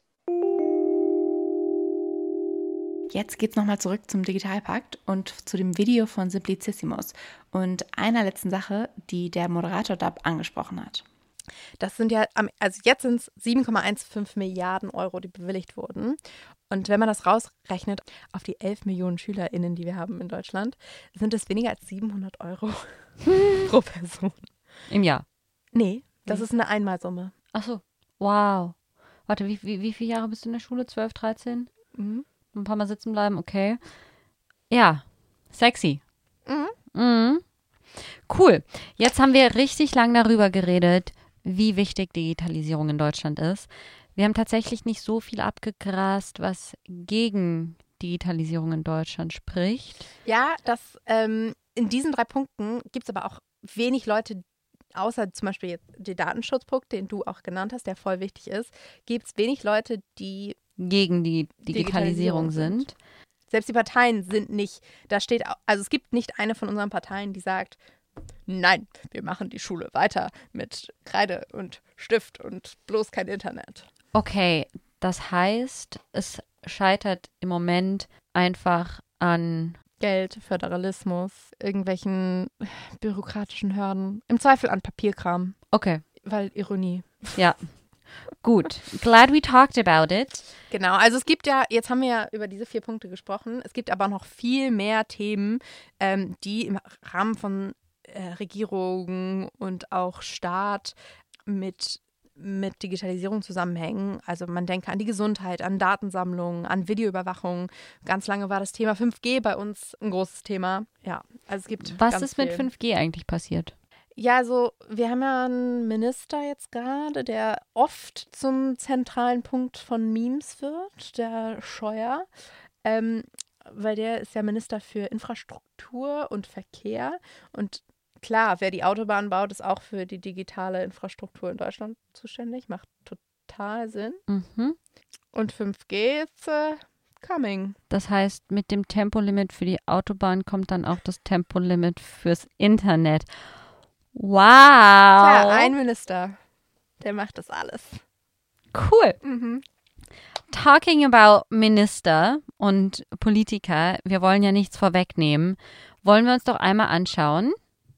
Jetzt geht's nochmal zurück zum Digitalpakt und zu dem Video von Simplicissimus und einer letzten Sache, die der Moderator D A B angesprochen hat. Das sind ja, also jetzt sind es sieben Komma fünfzehn Milliarden Euro, die bewilligt wurden. Und wenn man das rausrechnet auf die elf Millionen SchülerInnen, die wir haben in Deutschland, sind es weniger als siebenhundert Euro pro Person. Im Jahr? Nee, das nee. ist eine Einmalsumme. Ach so, wow. Warte, wie, wie, wie viele Jahre bist du in der Schule? zwölf, dreizehn? Mhm. Ein paar Mal sitzen bleiben, okay. Ja, sexy. Mhm. Mhm. Cool. Jetzt haben wir richtig lang darüber geredet, wie wichtig Digitalisierung in Deutschland ist. Wir haben tatsächlich nicht so viel abgegrast, was gegen Digitalisierung in Deutschland spricht. Ja, das ähm, in diesen drei Punkten gibt es aber auch wenig Leute, außer zum Beispiel jetzt den Datenschutzpunkt, den du auch genannt hast, der voll wichtig ist, gibt es wenig Leute, die gegen die Digitalisierung, Digitalisierung sind. sind. Selbst die Parteien sind nicht, da steht, also es gibt nicht eine von unseren Parteien, die sagt, nein, wir machen die Schule weiter mit Kreide und Stift und bloß kein Internet. Okay, das heißt, es scheitert im Moment einfach an Geld, Föderalismus, irgendwelchen bürokratischen Hürden, im Zweifel an Papierkram. Okay. Weil Ironie. Ja. Gut. Glad we talked about it. Genau, also es gibt ja, jetzt haben wir ja über diese vier Punkte gesprochen, es gibt aber noch viel mehr Themen, ähm, die im Rahmen von äh, Regierungen und auch Staat mit, mit Digitalisierung zusammenhängen. Also man denke an die Gesundheit, an Datensammlung, an Videoüberwachung. Ganz lange war das Thema fünf G bei uns ein großes Thema. Ja, also es gibt Was ganz ist mit viel. fünf G eigentlich passiert? Ja, also wir haben ja einen Minister jetzt gerade, der oft zum zentralen Punkt von Memes wird, der Scheuer, ähm, weil der ist ja Minister für Infrastruktur und Verkehr und klar, wer die Autobahn baut, ist auch für die digitale Infrastruktur in Deutschland zuständig, macht total Sinn. Mhm. Und fünf G ist äh, coming. Das heißt, mit dem Tempolimit für die Autobahn kommt dann auch das Tempolimit fürs Internet. Wow. Klar, ein Minister, der macht das alles. Cool. Mhm. Talking about Minister und Politiker, wir wollen ja nichts vorwegnehmen, wollen wir uns doch einmal anschauen.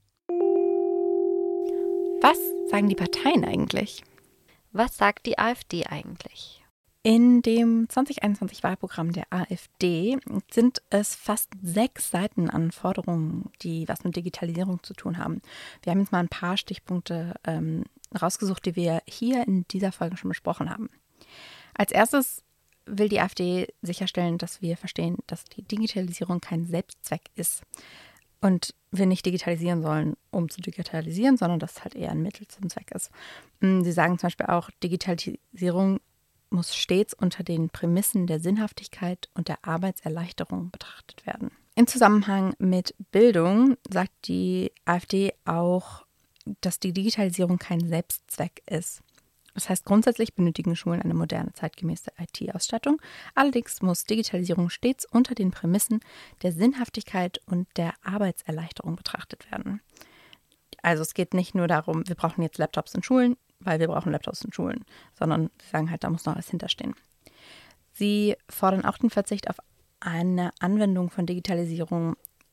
Was sagen die Parteien eigentlich? Was sagt die AfD eigentlich? In dem zwanzig einundzwanzig Wahlprogramm der AfD sind es fast sechs Seiten an Forderungen, die was mit Digitalisierung zu tun haben. Wir haben jetzt mal ein paar Stichpunkte ähm, rausgesucht, die wir hier in dieser Folge schon besprochen haben. Als erstes will die AfD sicherstellen, dass wir verstehen, dass die Digitalisierung kein Selbstzweck ist und wir nicht digitalisieren sollen, um zu digitalisieren, sondern dass es halt eher ein Mittel zum Zweck ist. Sie sagen zum Beispiel auch, Digitalisierung muss stets unter den Prämissen der Sinnhaftigkeit und der Arbeitserleichterung betrachtet werden. Im Zusammenhang mit Bildung sagt die AfD auch, dass die Digitalisierung kein Selbstzweck ist. Das heißt, grundsätzlich benötigen Schulen eine moderne, zeitgemäße I T-Ausstattung. Allerdings muss Digitalisierung stets unter den Prämissen der Sinnhaftigkeit und der Arbeitserleichterung betrachtet werden. Also es geht nicht nur darum, wir brauchen jetzt Laptops in Schulen, weil wir brauchen Laptops in Schulen, sondern sie sagen halt, da muss noch was hinterstehen. Sie fordern auch den Verzicht auf eine Anwendung von Digitalisierung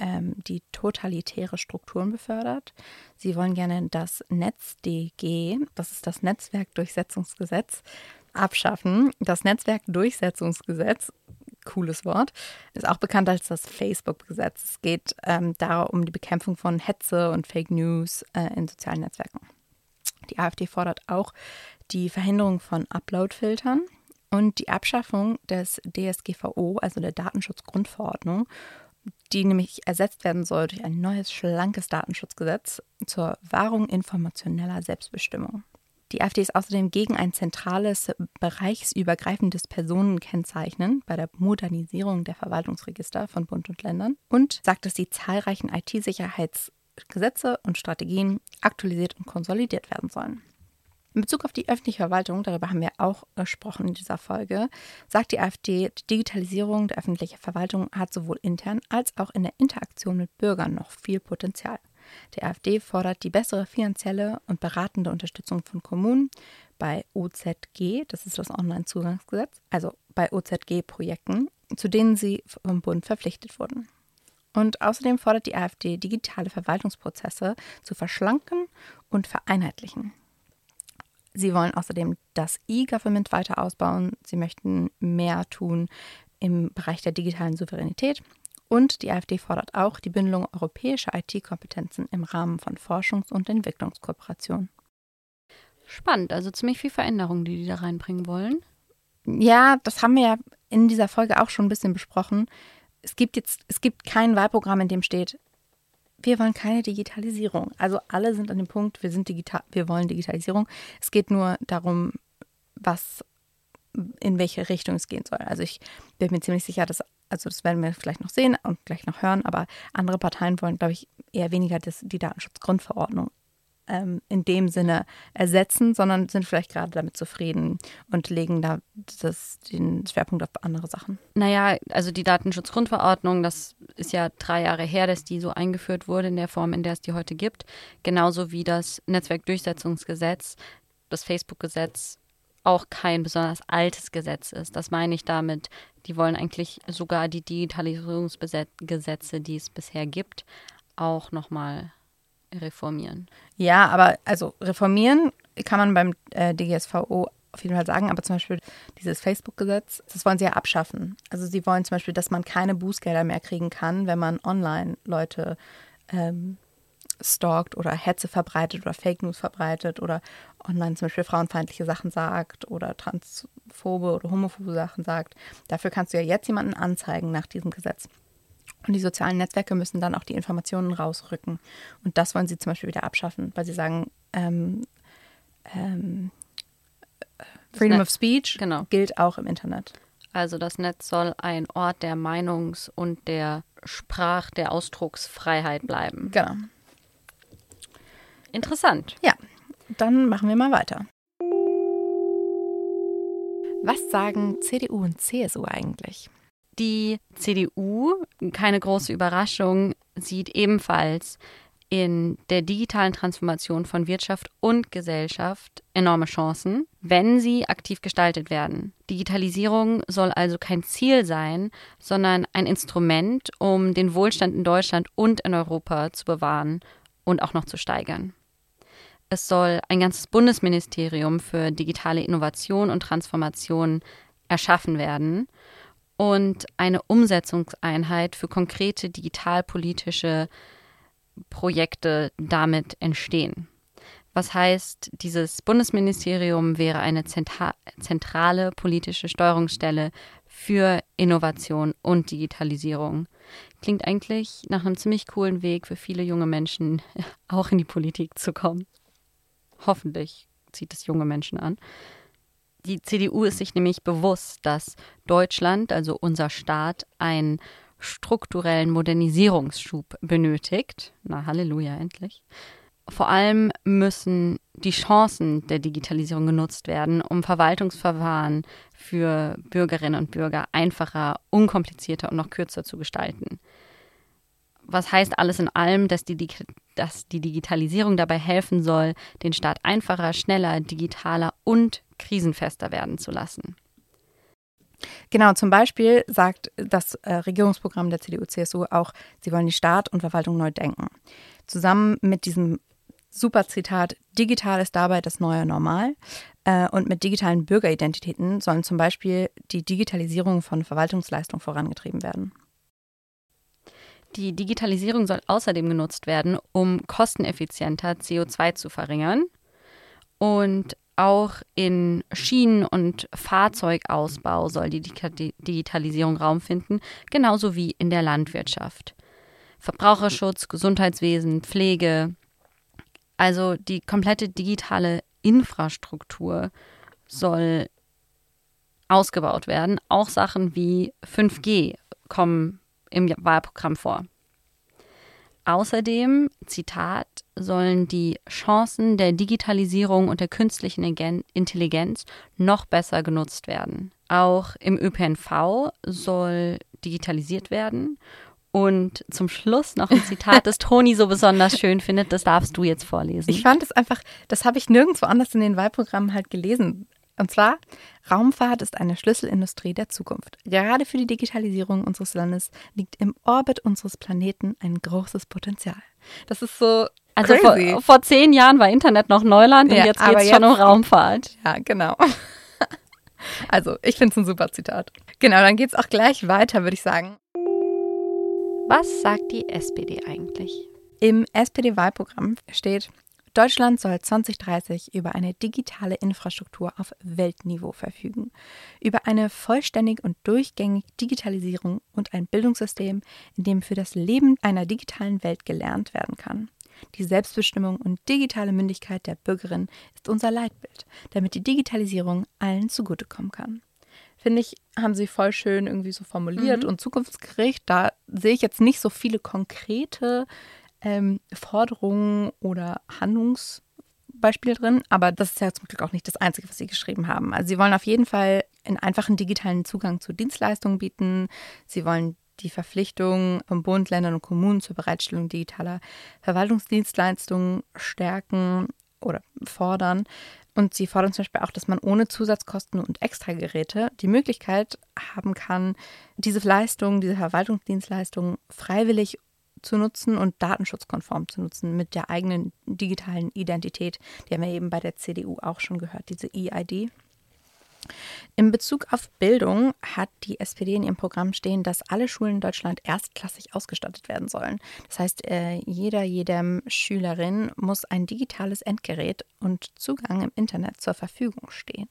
ähm, die totalitäre Strukturen befördert. Sie wollen gerne das NetzDG, das ist das Netzwerkdurchsetzungsgesetz, abschaffen. Das Netzwerkdurchsetzungsgesetz, cooles Wort, ist auch bekannt als das Facebook-Gesetz. Es geht ähm, darum um die Bekämpfung von Hetze und Fake News äh, in sozialen Netzwerken. Die AfD fordert auch die Verhinderung von Upload-Filtern und die Abschaffung des D S G V O, also der Datenschutzgrundverordnung, die nämlich ersetzt werden soll durch ein neues, schlankes Datenschutzgesetz zur Wahrung informationeller Selbstbestimmung. Die AfD ist außerdem gegen ein zentrales, bereichsübergreifendes Personenkennzeichnen bei der Modernisierung der Verwaltungsregister von Bund und Ländern und sagt, dass die zahlreichen I T-Sicherheitsgesetze und Strategien aktualisiert und konsolidiert werden sollen. In Bezug auf die öffentliche Verwaltung, darüber haben wir auch gesprochen in dieser Folge, sagt die AfD, die Digitalisierung der öffentlichen Verwaltung hat sowohl intern als auch in der Interaktion mit Bürgern noch viel Potenzial. Die AfD fordert die bessere finanzielle und beratende Unterstützung von Kommunen bei O Z G, das ist das Onlinezugangsgesetz, also bei O Z G-Projekten, zu denen sie vom Bund verpflichtet wurden. Und außerdem fordert die AfD, digitale Verwaltungsprozesse zu verschlanken und vereinheitlichen. Sie wollen außerdem das E-Government weiter ausbauen. Sie möchten mehr tun im Bereich der digitalen Souveränität. Und die AfD fordert auch die Bündelung europäischer I T-Kompetenzen im Rahmen von Forschungs- und Entwicklungskooperation. Spannend, also ziemlich viel Veränderung, die die da reinbringen wollen. Ja, das haben wir ja in dieser Folge auch schon ein bisschen besprochen. Es gibt jetzt, es gibt kein Wahlprogramm, in dem steht, wir wollen keine Digitalisierung. Also alle sind an dem Punkt, wir sind digital, wir wollen Digitalisierung. Es geht nur darum, was, in welche Richtung es gehen soll. Also ich bin mir ziemlich sicher, dass, also das werden wir vielleicht noch sehen und gleich noch hören, aber andere Parteien wollen, glaube ich, eher weniger das, die Datenschutzgrundverordnung ähm, in dem Sinne ersetzen, sondern sind vielleicht gerade damit zufrieden und legen da das, den Schwerpunkt auf andere Sachen. Naja, also die Datenschutzgrundverordnung, das ist ja drei Jahre her, dass die so eingeführt wurde in der Form, in der es die heute gibt. Genauso wie das Netzwerkdurchsetzungsgesetz, das Facebook-Gesetz, auch kein besonders altes Gesetz ist. Das meine ich damit. Die wollen eigentlich sogar die Digitalisierungsgesetze, die es bisher gibt, auch nochmal reformieren. Ja, aber also reformieren kann man beim äh, D G S V O auf jeden Fall sagen, aber zum Beispiel dieses Facebook-Gesetz, das wollen sie ja abschaffen. Also sie wollen zum Beispiel, dass man keine Bußgelder mehr kriegen kann, wenn man online Leute ähm, stalkt oder Hetze verbreitet oder Fake News verbreitet oder online zum Beispiel frauenfeindliche Sachen sagt oder transphobe oder homophobe Sachen sagt. Dafür kannst du ja jetzt jemanden anzeigen nach diesem Gesetz. Und die sozialen Netzwerke müssen dann auch die Informationen rausrücken. Und das wollen sie zum Beispiel wieder abschaffen, weil sie sagen, ähm, ähm, Freedom Netz, of Speech genau. gilt auch im Internet. Also das Netz soll ein Ort der Meinungs- und der Sprach-, der Ausdrucksfreiheit bleiben. Genau. Interessant. Ja, dann machen wir mal weiter. Was sagen C D U und C S U eigentlich? Die C D U, keine große Überraschung, sieht ebenfalls in der digitalen Transformation von Wirtschaft und Gesellschaft enorme Chancen, wenn sie aktiv gestaltet werden. Digitalisierung soll also kein Ziel sein, sondern ein Instrument, um den Wohlstand in Deutschland und in Europa zu bewahren und auch noch zu steigern. Es soll ein ganzes Bundesministerium für digitale Innovation und Transformation erschaffen werden und eine Umsetzungseinheit für konkrete digitalpolitische Projekte damit entstehen. Was heißt, dieses Bundesministerium wäre eine zenta- zentrale politische Steuerungsstelle für Innovation und Digitalisierung. Klingt eigentlich nach einem ziemlich coolen Weg für viele junge Menschen, auch in die Politik zu kommen. Hoffentlich zieht es junge Menschen an. Die C D U ist sich nämlich bewusst, dass Deutschland, also unser Staat, einen strukturellen Modernisierungsschub benötigt. Na, Halleluja, endlich. Vor allem müssen die Chancen der Digitalisierung genutzt werden, um Verwaltungsverfahren für Bürgerinnen und Bürger einfacher, unkomplizierter und noch kürzer zu gestalten. Was heißt alles in allem, dass die, dass die Digitalisierung dabei helfen soll, den Staat einfacher, schneller, digitaler und krisenfester werden zu lassen. Genau, zum Beispiel sagt das äh, Regierungsprogramm der C D U C S U auch, sie wollen die Staat und Verwaltung neu denken. Zusammen mit diesem super Zitat, digital ist dabei das neue Normal. Äh, und mit digitalen Bürgeridentitäten sollen zum Beispiel die Digitalisierung von Verwaltungsleistungen vorangetrieben werden. Die Digitalisierung soll außerdem genutzt werden, um kosteneffizienter C O zwei zu verringern. Und auch in Schienen- und Fahrzeugausbau soll die Digitalisierung Raum finden, genauso wie in der Landwirtschaft. Verbraucherschutz, Gesundheitswesen, Pflege, also die komplette digitale Infrastruktur soll ausgebaut werden. Auch Sachen wie fünf G kommen im Wahlprogramm vor. Außerdem, Zitat, sollen die Chancen der Digitalisierung und der künstlichen Intelligenz noch besser genutzt werden. Auch im Ö P N V soll digitalisiert werden. Und zum Schluss noch ein Zitat, das Toni so besonders schön findet, das darfst du jetzt vorlesen. Ich fand es einfach, das habe ich nirgendwo anders in den Wahlprogrammen halt gelesen. Und zwar, Raumfahrt ist eine Schlüsselindustrie der Zukunft. Gerade für die Digitalisierung unseres Landes liegt im Orbit unseres Planeten ein großes Potenzial. Das ist so also crazy. Vor, vor zehn Jahren war Internet noch Neuland und ja, jetzt geht es schon um Raumfahrt. Ja, genau. Also, ich finde es ein super Zitat. Genau, dann geht es auch gleich weiter, würde ich sagen. Was sagt die S P D eigentlich? Im S P D-Wahlprogramm steht, Deutschland soll zwanzig dreißig über eine digitale Infrastruktur auf Weltniveau verfügen, über eine vollständig und durchgängig Digitalisierung und ein Bildungssystem, in dem für das Leben einer digitalen Welt gelernt werden kann. Die Selbstbestimmung und digitale Mündigkeit der Bürgerin ist unser Leitbild, damit die Digitalisierung allen zugutekommen kann. Finde ich, haben sie voll schön irgendwie so formuliert mhm. und zukunftsgerichtet. Da sehe ich jetzt nicht so viele konkrete Ähm, Forderungen oder Handlungsbeispiele drin, aber das ist ja zum Glück auch nicht das Einzige, was sie geschrieben haben. Also sie wollen auf jeden Fall einen einfachen digitalen Zugang zu Dienstleistungen bieten. Sie wollen die Verpflichtung von Bund, Ländern und Kommunen zur Bereitstellung digitaler Verwaltungsdienstleistungen stärken oder fordern. Und sie fordern zum Beispiel auch, dass man ohne Zusatzkosten und Extrageräte die Möglichkeit haben kann, diese Leistungen, diese Verwaltungsdienstleistungen freiwillig zu nutzen und datenschutzkonform zu nutzen mit der eigenen digitalen Identität. Die haben wir eben bei der C D U auch schon gehört, diese E I D. In Bezug auf Bildung hat die S P D in ihrem Programm stehen, dass alle Schulen in Deutschland erstklassig ausgestattet werden sollen. Das heißt, jeder, jedem Schülerin muss ein digitales Endgerät und Zugang im Internet zur Verfügung stehen.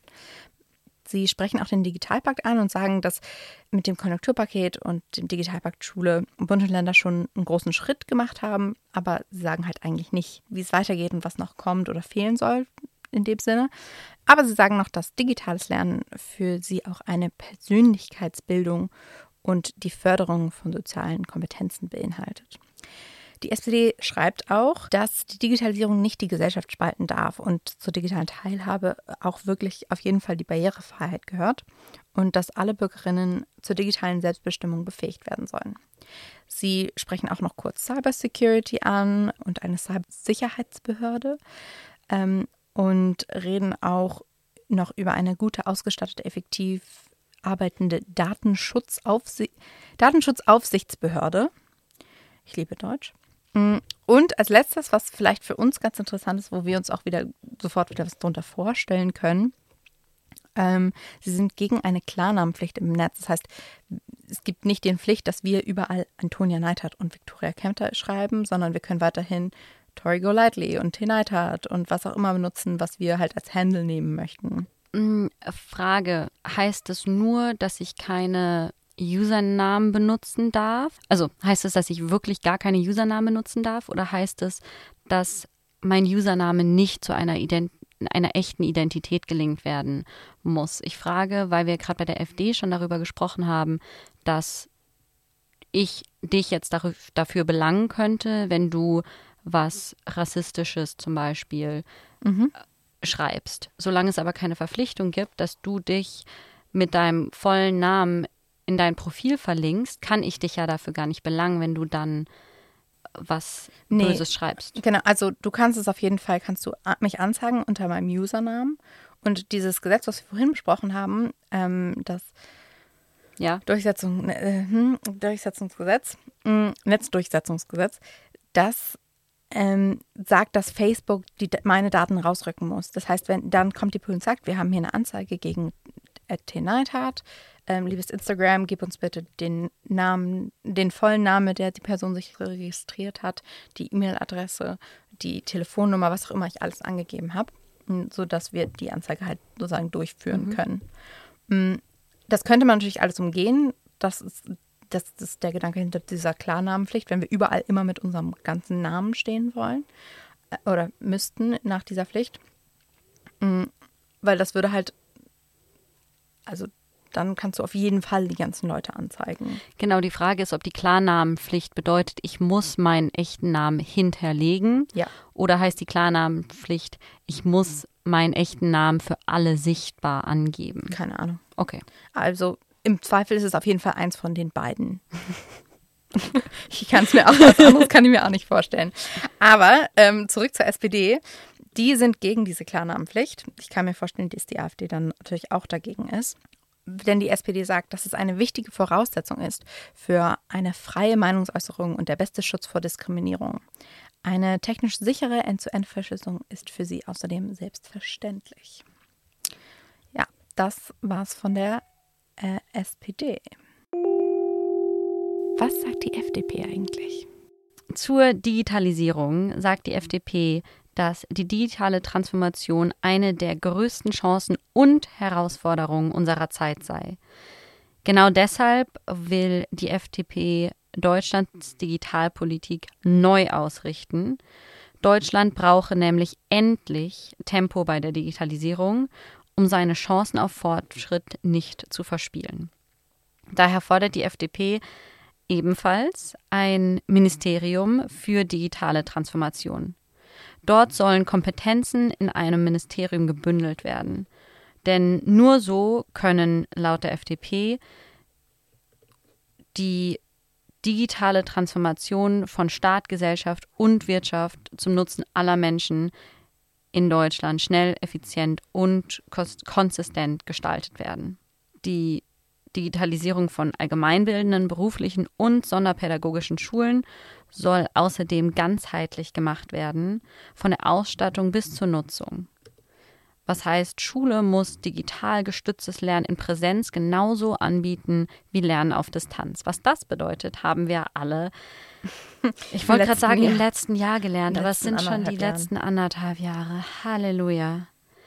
Sie sprechen auch den Digitalpakt an und sagen, dass mit dem Konjunkturpaket und dem Digitalpakt Schule Bund und Länder schon einen großen Schritt gemacht haben, aber sie sagen halt eigentlich nicht, wie es weitergeht und was noch kommt oder fehlen soll in dem Sinne. Aber sie sagen noch, dass digitales Lernen für sie auch eine Persönlichkeitsbildung und die Förderung von sozialen Kompetenzen beinhaltet. Die S P D schreibt auch, dass die Digitalisierung nicht die Gesellschaft spalten darf und zur digitalen Teilhabe auch wirklich auf jeden Fall die Barrierefreiheit gehört und dass alle Bürgerinnen zur digitalen Selbstbestimmung befähigt werden sollen. Sie sprechen auch noch kurz Cybersecurity an und eine Cybersicherheitsbehörde ähm, und reden auch noch über eine gute, ausgestattete, effektiv arbeitende Datenschutzaufsi- Datenschutzaufsichtsbehörde. Ich liebe Deutsch. Und als letztes, was vielleicht für uns ganz interessant ist, wo wir uns auch wieder sofort wieder was darunter vorstellen können, ähm, sie sind gegen eine Klarnamenpflicht im Netz. Das heißt, es gibt nicht die Pflicht, dass wir überall Antonia Neithardt und Victoria Kempter schreiben, sondern wir können weiterhin Tori Golightly und T. Neithardt und was auch immer benutzen, was wir halt als Handle nehmen möchten. Frage, heißt es nur, dass ich keine Usernamen benutzen darf? Also heißt es, dass ich wirklich gar keine Usernamen benutzen darf? Oder heißt es, dass mein Username nicht zu einer, Ident- einer echten Identität gelinkt werden muss? Ich frage, weil wir gerade bei der F D P schon darüber gesprochen haben, dass ich dich jetzt dar- dafür belangen könnte, wenn du was Rassistisches zum Beispiel mhm. schreibst. Solange es aber keine Verpflichtung gibt, dass du dich mit deinem vollen Namen in dein Profil verlinkst, kann ich dich ja dafür gar nicht belangen, wenn du dann was nee, Böses schreibst. Genau, also du kannst es auf jeden Fall, kannst du mich anzeigen unter meinem Usernamen. Und dieses Gesetz, was wir vorhin besprochen haben, ähm, das Ja. Durchsetzung, äh, hm, Durchsetzungsgesetz, mh, Netzdurchsetzungsgesetz, das ähm, sagt, dass Facebook die, meine Daten rausrücken muss. Das heißt, wenn dann kommt die Prüfung und sagt, wir haben hier eine Anzeige gegen T Neidhardt. Ähm, liebes Instagram, gib uns bitte den Namen, den vollen Namen, der die Person sich registriert hat, die E-Mail-Adresse, die Telefonnummer, was auch immer ich alles angegeben habe, sodass wir die Anzeige halt sozusagen durchführen mhm. können. Das könnte man natürlich alles umgehen. Das ist, das ist der Gedanke hinter dieser Klarnamenpflicht, wenn wir überall immer mit unserem ganzen Namen stehen wollen oder müssten nach dieser Pflicht. Weil das würde halt, also dann kannst du auf jeden Fall die ganzen Leute anzeigen. Genau, die Frage ist, ob die Klarnamenpflicht bedeutet, ich muss meinen echten Namen hinterlegen. Ja. Oder heißt die Klarnamenpflicht, ich muss meinen echten Namen für alle sichtbar angeben? Keine Ahnung. Okay. Also im Zweifel ist es auf jeden Fall eins von den beiden. Ich kann es mir auch, was anderes kann ich mir auch nicht vorstellen. Aber ähm, zurück zur S P D. Die sind gegen diese Klarnamenpflicht. Ich kann mir vorstellen, dass die AfD dann natürlich auch dagegen ist. Denn die S P D sagt, dass es eine wichtige Voraussetzung ist für eine freie Meinungsäußerung und der beste Schutz vor Diskriminierung. Eine technisch sichere End-zu-End-Verschlüsselung ist für sie außerdem selbstverständlich. Ja, das war's von der äh, S P D. Was sagt die F D P eigentlich? Zur Digitalisierung sagt die F D P, dass die digitale Transformation eine der größten Chancen und Herausforderungen unserer Zeit sei. Genau deshalb will die F D P Deutschlands Digitalpolitik neu ausrichten. Deutschland brauche nämlich endlich Tempo bei der Digitalisierung, um seine Chancen auf Fortschritt nicht zu verspielen. Daher fordert die F D P ebenfalls ein Ministerium für digitale Transformation. Dort sollen Kompetenzen in einem Ministerium gebündelt werden. Denn nur so können laut der F D P die digitale Transformation von Staat, Gesellschaft und Wirtschaft zum Nutzen aller Menschen in Deutschland schnell, effizient und konsistent gestaltet werden. Die Digitalisierung von allgemeinbildenden, beruflichen und sonderpädagogischen Schulen soll außerdem ganzheitlich gemacht werden, von der Ausstattung bis zur Nutzung. Was heißt, Schule muss digital gestütztes Lernen in Präsenz genauso anbieten wie Lernen auf Distanz. Was das bedeutet, haben wir alle, ich wollte gerade sagen, Jahr. im letzten Jahr gelernt, aber es sind schon die Jahren. letzten anderthalb Jahre. Halleluja.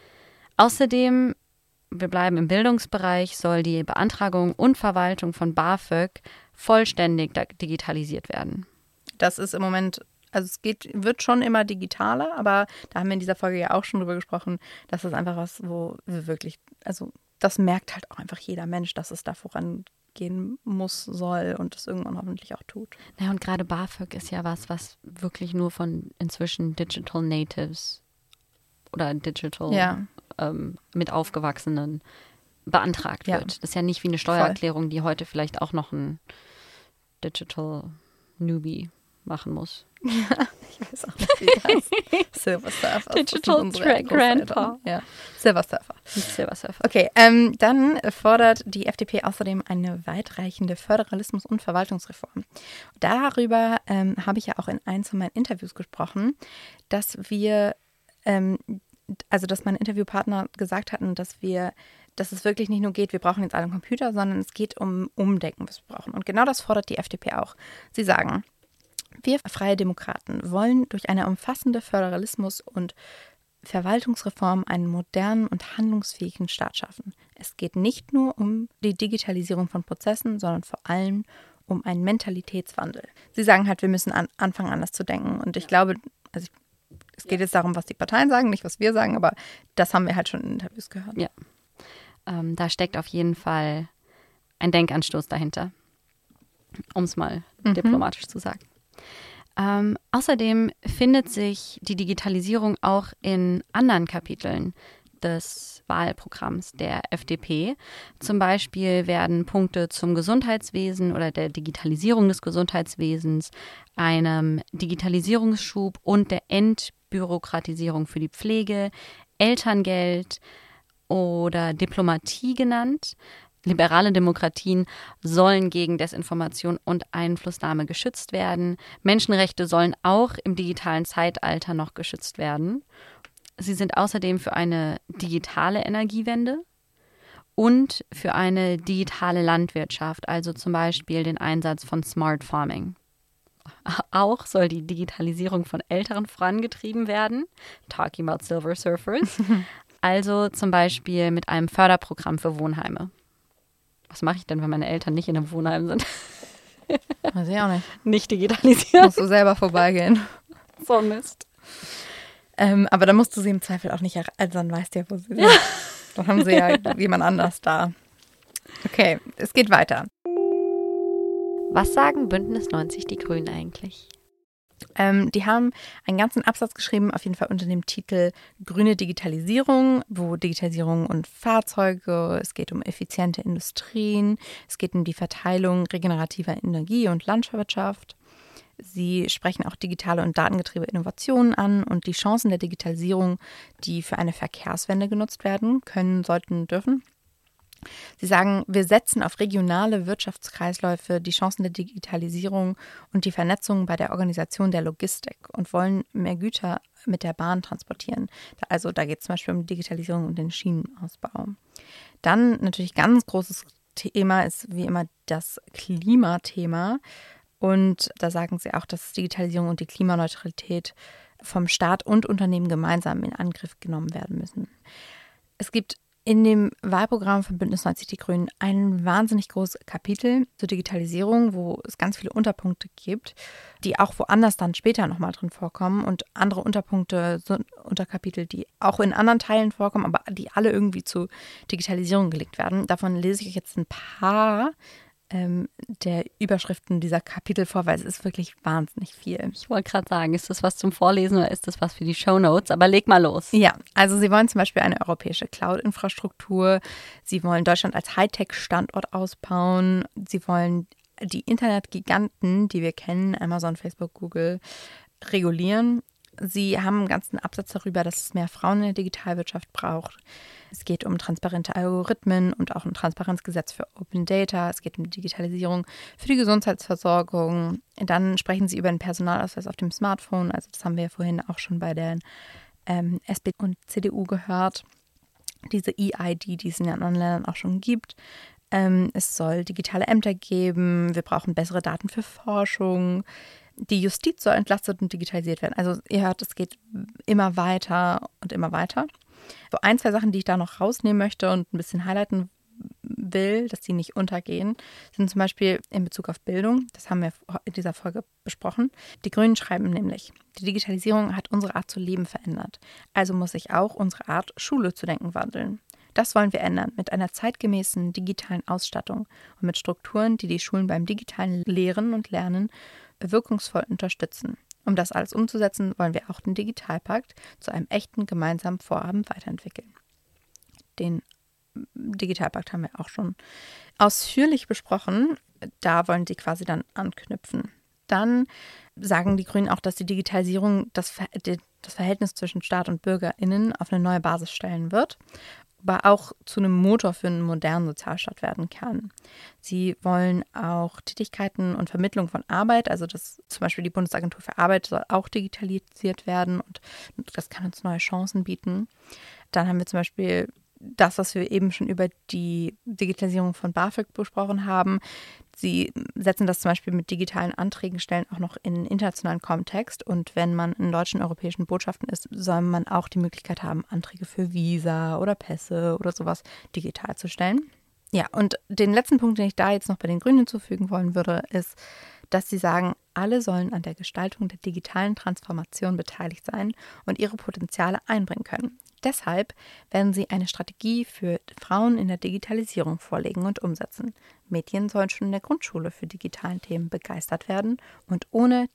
Außerdem, wir bleiben im Bildungsbereich, soll die Beantragung und Verwaltung von BAföG vollständig digitalisiert werden. Das ist im Moment, also es geht, wird schon immer digitaler, aber da haben wir in dieser Folge ja auch schon drüber gesprochen, das ist einfach was, wo wir wirklich, also das merkt halt auch einfach jeder Mensch, dass es da vorangehen muss, soll und es irgendwann hoffentlich auch tut. Ja, und gerade BAföG ist ja was, was wirklich nur von inzwischen Digital Natives oder Digital ja. ähm, mit Aufgewachsenen beantragt ja. wird. Das ist ja nicht wie eine Steuererklärung, die heute vielleicht auch noch ein Digital Newbie machen muss. Ja, ich weiß auch nicht, wie das heißt. Silver Surfer. Digital Grandpa. Ja, Silver Surfer. Silver Surfer. Okay, ähm, dann fordert die F D P außerdem eine weitreichende Föderalismus- und Verwaltungsreform. Darüber ähm, habe ich ja auch in eins von meinen Interviews gesprochen, dass wir, ähm, also dass meine Interviewpartner gesagt hatten, dass wir dass es wirklich nicht nur geht, wir brauchen jetzt alle einen Computer, sondern es geht um Umdenken, was wir brauchen. Und genau das fordert die F D P auch. Sie sagen, wir Freie Demokraten wollen durch eine umfassende Föderalismus- und Verwaltungsreform einen modernen und handlungsfähigen Staat schaffen. Es geht nicht nur um die Digitalisierung von Prozessen, sondern vor allem um einen Mentalitätswandel. Sie sagen halt, wir müssen an, anfangen, anders zu denken. Und ich glaube, also ich, es geht jetzt darum, was die Parteien sagen, nicht was wir sagen, aber das haben wir halt schon in Interviews gehört. Ja. Ähm, da steckt auf jeden Fall ein Denkanstoß dahinter, um es mal mhm. diplomatisch zu sagen. Ähm, außerdem findet sich die Digitalisierung auch in anderen Kapiteln des Wahlprogramms der F D P. Zum Beispiel werden Punkte zum Gesundheitswesen oder der Digitalisierung des Gesundheitswesens, einem Digitalisierungsschub und der Entbürokratisierung für die Pflege, Elterngeld oder Diplomatie genannt. Liberale Demokratien sollen gegen Desinformation und Einflussnahme geschützt werden. Menschenrechte sollen auch im digitalen Zeitalter noch geschützt werden. Sie sind außerdem für eine digitale Energiewende und für eine digitale Landwirtschaft, also zum Beispiel den Einsatz von Smart Farming. Auch soll die Digitalisierung von Älteren vorangetrieben werden, talking about Silver Surfers, also zum Beispiel mit einem Förderprogramm für Wohnheime. Was mache ich denn, wenn meine Eltern nicht in einem Wohnheim sind? Weiß ich auch nicht. Nicht digitalisieren. Musst du selber vorbeigehen. So ein Mist. Ähm, aber dann musst du sie im Zweifel auch nicht erreichen, also dann weißt du ja, wo sie sind. Dann haben sie ja jemand anders da. Okay, es geht weiter. Was sagen Bündnis neunzig Die Grünen eigentlich? Ähm, die haben einen ganzen Absatz geschrieben, auf jeden Fall unter dem Titel Grüne Digitalisierung, wo Digitalisierung und Fahrzeuge, es geht um effiziente Industrien, es geht um die Verteilung regenerativer Energie und Landwirtschaft. Sie sprechen auch digitale und datengetriebene Innovationen an und die Chancen der Digitalisierung, die für eine Verkehrswende genutzt werden können, sollten, dürfen. Sie sagen, wir setzen auf regionale Wirtschaftskreisläufe, die Chancen der Digitalisierung und die Vernetzung bei der Organisation der Logistik und wollen mehr Güter mit der Bahn transportieren. Also da geht es zum Beispiel um Digitalisierung und den Schienenausbau. Dann natürlich ganz großes Thema ist wie immer das Klimathema. Und da sagen sie auch, dass Digitalisierung und die Klimaneutralität vom Staat und Unternehmen gemeinsam in Angriff genommen werden müssen. Es gibt in dem Wahlprogramm von Bündnis neunzig Die Grünen ein wahnsinnig großes Kapitel zur Digitalisierung, wo es ganz viele Unterpunkte gibt, die auch woanders dann später nochmal drin vorkommen und andere Unterpunkte, so Unterkapitel, die auch in anderen Teilen vorkommen, aber die alle irgendwie zu Digitalisierung gelegt werden. Davon lese ich euch jetzt ein paar ähm, der Überschriften dieser Kapitel vor, weil es ist wirklich wahnsinnig viel. Ich wollte gerade sagen, ist das was zum Vorlesen oder ist das was für die Shownotes? Aber leg mal los. Ja, also sie wollen zum Beispiel eine europäische Cloud-Infrastruktur. Sie wollen Deutschland als Hightech-Standort ausbauen. Sie wollen die Internetgiganten, die wir kennen, Amazon, Facebook, Google, regulieren. Sie haben einen ganzen Absatz darüber, dass es mehr Frauen in der Digitalwirtschaft braucht. Es geht um transparente Algorithmen und auch ein Transparenzgesetz für Open Data. Es geht um die Digitalisierung für die Gesundheitsversorgung. Dann sprechen sie über den Personalausweis auf dem Smartphone. Also das haben wir ja vorhin auch schon bei der ähm, S P D und C D U gehört. Diese E I D, die es in anderen Ländern auch schon gibt. Ähm, es soll digitale Ämter geben. Wir brauchen bessere Daten für Forschung. Die Justiz soll entlastet und digitalisiert werden. Also ihr hört, es geht immer weiter und immer weiter. So ein, zwei Sachen, die ich da noch rausnehmen möchte und ein bisschen highlighten will, dass die nicht untergehen, sind zum Beispiel in Bezug auf Bildung. Das haben wir in dieser Folge besprochen. Die Grünen schreiben nämlich, die Digitalisierung hat unsere Art zu leben verändert. Also muss sich auch unsere Art, Schule zu denken, wandeln. Das wollen wir ändern mit einer zeitgemäßen digitalen Ausstattung und mit Strukturen, die die Schulen beim digitalen Lehren und Lernen wirkungsvoll unterstützen. Um das alles umzusetzen, wollen wir auch den Digitalpakt zu einem echten gemeinsamen Vorhaben weiterentwickeln. Den Digitalpakt haben wir auch schon ausführlich besprochen. Da wollen sie quasi dann anknüpfen. Dann sagen die Grünen auch, dass die Digitalisierung das, Ver- das Verhältnis zwischen Staat und BürgerInnen auf eine neue Basis stellen wird, aber auch zu einem Motor für einen modernen Sozialstaat werden kann. Sie wollen auch Tätigkeiten und Vermittlung von Arbeit, also das zum Beispiel die Bundesagentur für Arbeit soll auch digitalisiert werden und das kann uns neue Chancen bieten. Dann haben wir zum Beispiel das, was wir eben schon über die Digitalisierung von BAföG besprochen haben. Sie setzen das zum Beispiel mit digitalen Anträgen stellen auch noch in internationalen Kontext. Und wenn man in deutschen, europäischen Botschaften ist, soll man auch die Möglichkeit haben, Anträge für Visa oder Pässe oder sowas digital zu stellen. Ja, und den letzten Punkt, den ich da jetzt noch bei den Grünen hinzufügen wollen würde, ist, dass sie sagen, alle sollen an der Gestaltung der digitalen Transformation beteiligt sein und ihre Potenziale einbringen können. Deshalb werden sie eine Strategie für Frauen in der Digitalisierung vorlegen und umsetzen. Mädchen sollen schon in der Grundschule für digitalen Themen begeistert werden und ohne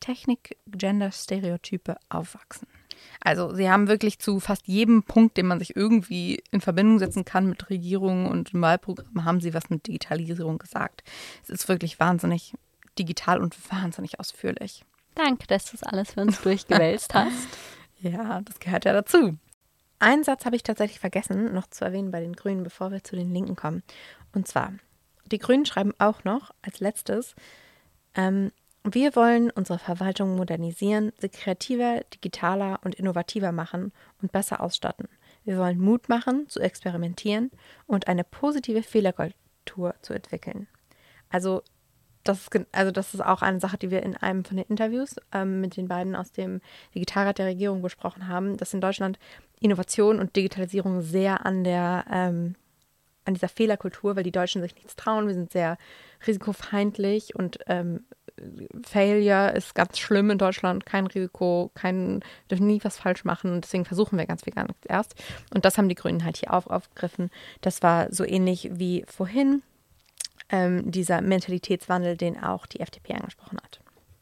Technik-Gender-Stereotype aufwachsen. Also sie haben wirklich zu fast jedem Punkt, den man sich irgendwie in Verbindung setzen kann mit Regierungen und im Wahlprogramm, haben sie was mit Digitalisierung gesagt. Es ist wirklich wahnsinnig digital und wahnsinnig ausführlich. Danke, dass du es alles für uns durchgewälzt hast. Ja, das gehört ja dazu. einen Satz habe ich tatsächlich vergessen, noch zu erwähnen bei den Grünen, bevor wir zu den Linken kommen. Und zwar, die Grünen schreiben auch noch als letztes, ähm, wir wollen unsere Verwaltung modernisieren, sie kreativer, digitaler und innovativer machen und besser ausstatten. Wir wollen Mut machen, zu experimentieren und eine positive Fehlerkultur zu entwickeln. Also das, ist, also das ist auch eine Sache, die wir in einem von den Interviews ähm, mit den beiden aus dem Digitalrat der Regierung besprochen haben, dass in Deutschland Innovation und Digitalisierung sehr an der ähm, an dieser Fehlerkultur, weil die Deutschen sich nichts trauen, wir sind sehr risikofeindlich und ähm, Failure ist ganz schlimm in Deutschland, kein Risiko, kein, wir dürfen nie was falsch machen und deswegen versuchen wir ganz viel gar nichts erst. Und das haben die Grünen halt hier auf, aufgegriffen. Das war so ähnlich wie vorhin ähm, dieser Mentalitätswandel, den auch die F D P angesprochen hat.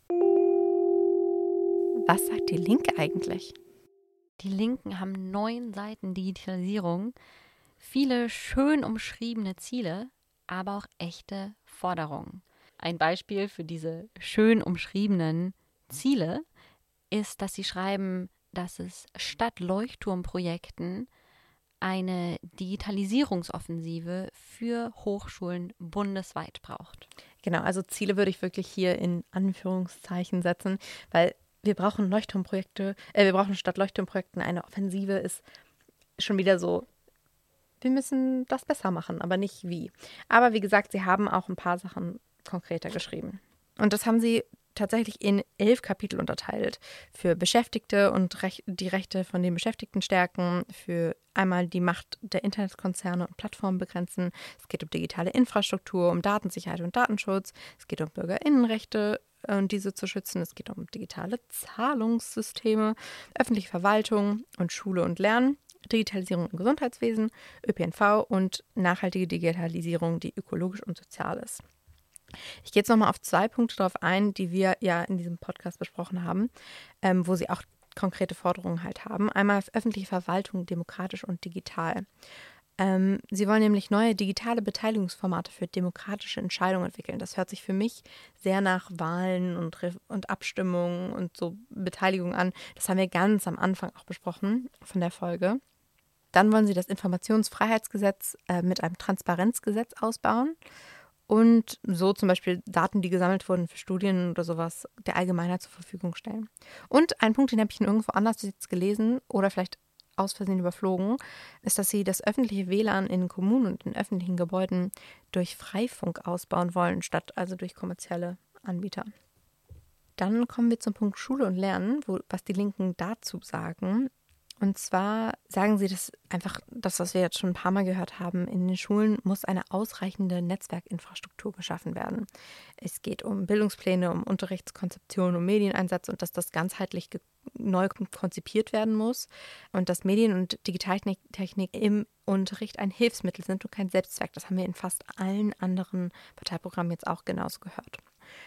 Was sagt die Linke eigentlich? Die Linken haben neun Seiten Digitalisierung, viele schön umschriebene Ziele, aber auch echte Forderungen. Ein Beispiel für diese schön umschriebenen Ziele ist, dass sie schreiben, dass es statt Leuchtturmprojekten eine Digitalisierungsoffensive für Hochschulen bundesweit braucht. Genau, also Ziele würde ich wirklich hier in Anführungszeichen setzen, weil wir brauchen Leuchtturmprojekte, äh, wir brauchen statt Leuchtturmprojekten eine Offensive, ist schon wieder so, wir müssen das besser machen, aber nicht wie. Aber wie gesagt, sie haben auch ein paar Sachen konkreter geschrieben. Und das haben sie tatsächlich in elf Kapitel unterteilt. Für Beschäftigte und Rech- die Rechte von den Beschäftigten stärken, für einmal die Macht der Internetkonzerne und Plattformen begrenzen. Es geht um digitale Infrastruktur, um Datensicherheit und Datenschutz. Es geht um BürgerInnenrechte und diese zu schützen. Es geht um digitale Zahlungssysteme, öffentliche Verwaltung und Schule und Lernen, Digitalisierung im Gesundheitswesen, Ö P N V und nachhaltige Digitalisierung, die ökologisch und sozial ist. Ich gehe jetzt nochmal auf zwei Punkte drauf ein, die wir ja in diesem Podcast besprochen haben, ähm, wo sie auch konkrete Forderungen halt haben. Einmal öffentliche Verwaltung, demokratisch und digital. Ähm, sie wollen nämlich neue digitale Beteiligungsformate für demokratische Entscheidungen entwickeln. Das hört sich für mich sehr nach Wahlen und, Re- und Abstimmungen und so Beteiligung an. Das haben wir ganz am Anfang auch besprochen von der Folge. Dann wollen sie das Informationsfreiheitsgesetz äh, mit einem Transparenzgesetz ausbauen. Und so zum Beispiel Daten, die gesammelt wurden für Studien oder sowas, der Allgemeinheit zur Verfügung stellen. Und ein Punkt, den habe ich nirgendwo anders jetzt gelesen oder vielleicht aus Versehen überflogen, ist, dass sie das öffentliche W L A N in Kommunen und in öffentlichen Gebäuden durch Freifunk ausbauen wollen, statt also durch kommerzielle Anbieter. Dann kommen wir zum Punkt Schule und Lernen, wo, was die Linken dazu sagen. Und zwar sagen sie das einfach, das, was wir jetzt schon ein paar Mal gehört haben, in den Schulen muss eine ausreichende Netzwerkinfrastruktur geschaffen werden. Es geht um Bildungspläne, um Unterrichtskonzeption, um Medieneinsatz und dass das ganzheitlich ge- neu konzipiert werden muss und dass Medien- und Digitaltechnik im Unterricht ein Hilfsmittel sind und kein Selbstzweck. Das haben wir in fast allen anderen Parteiprogrammen jetzt auch genauso gehört.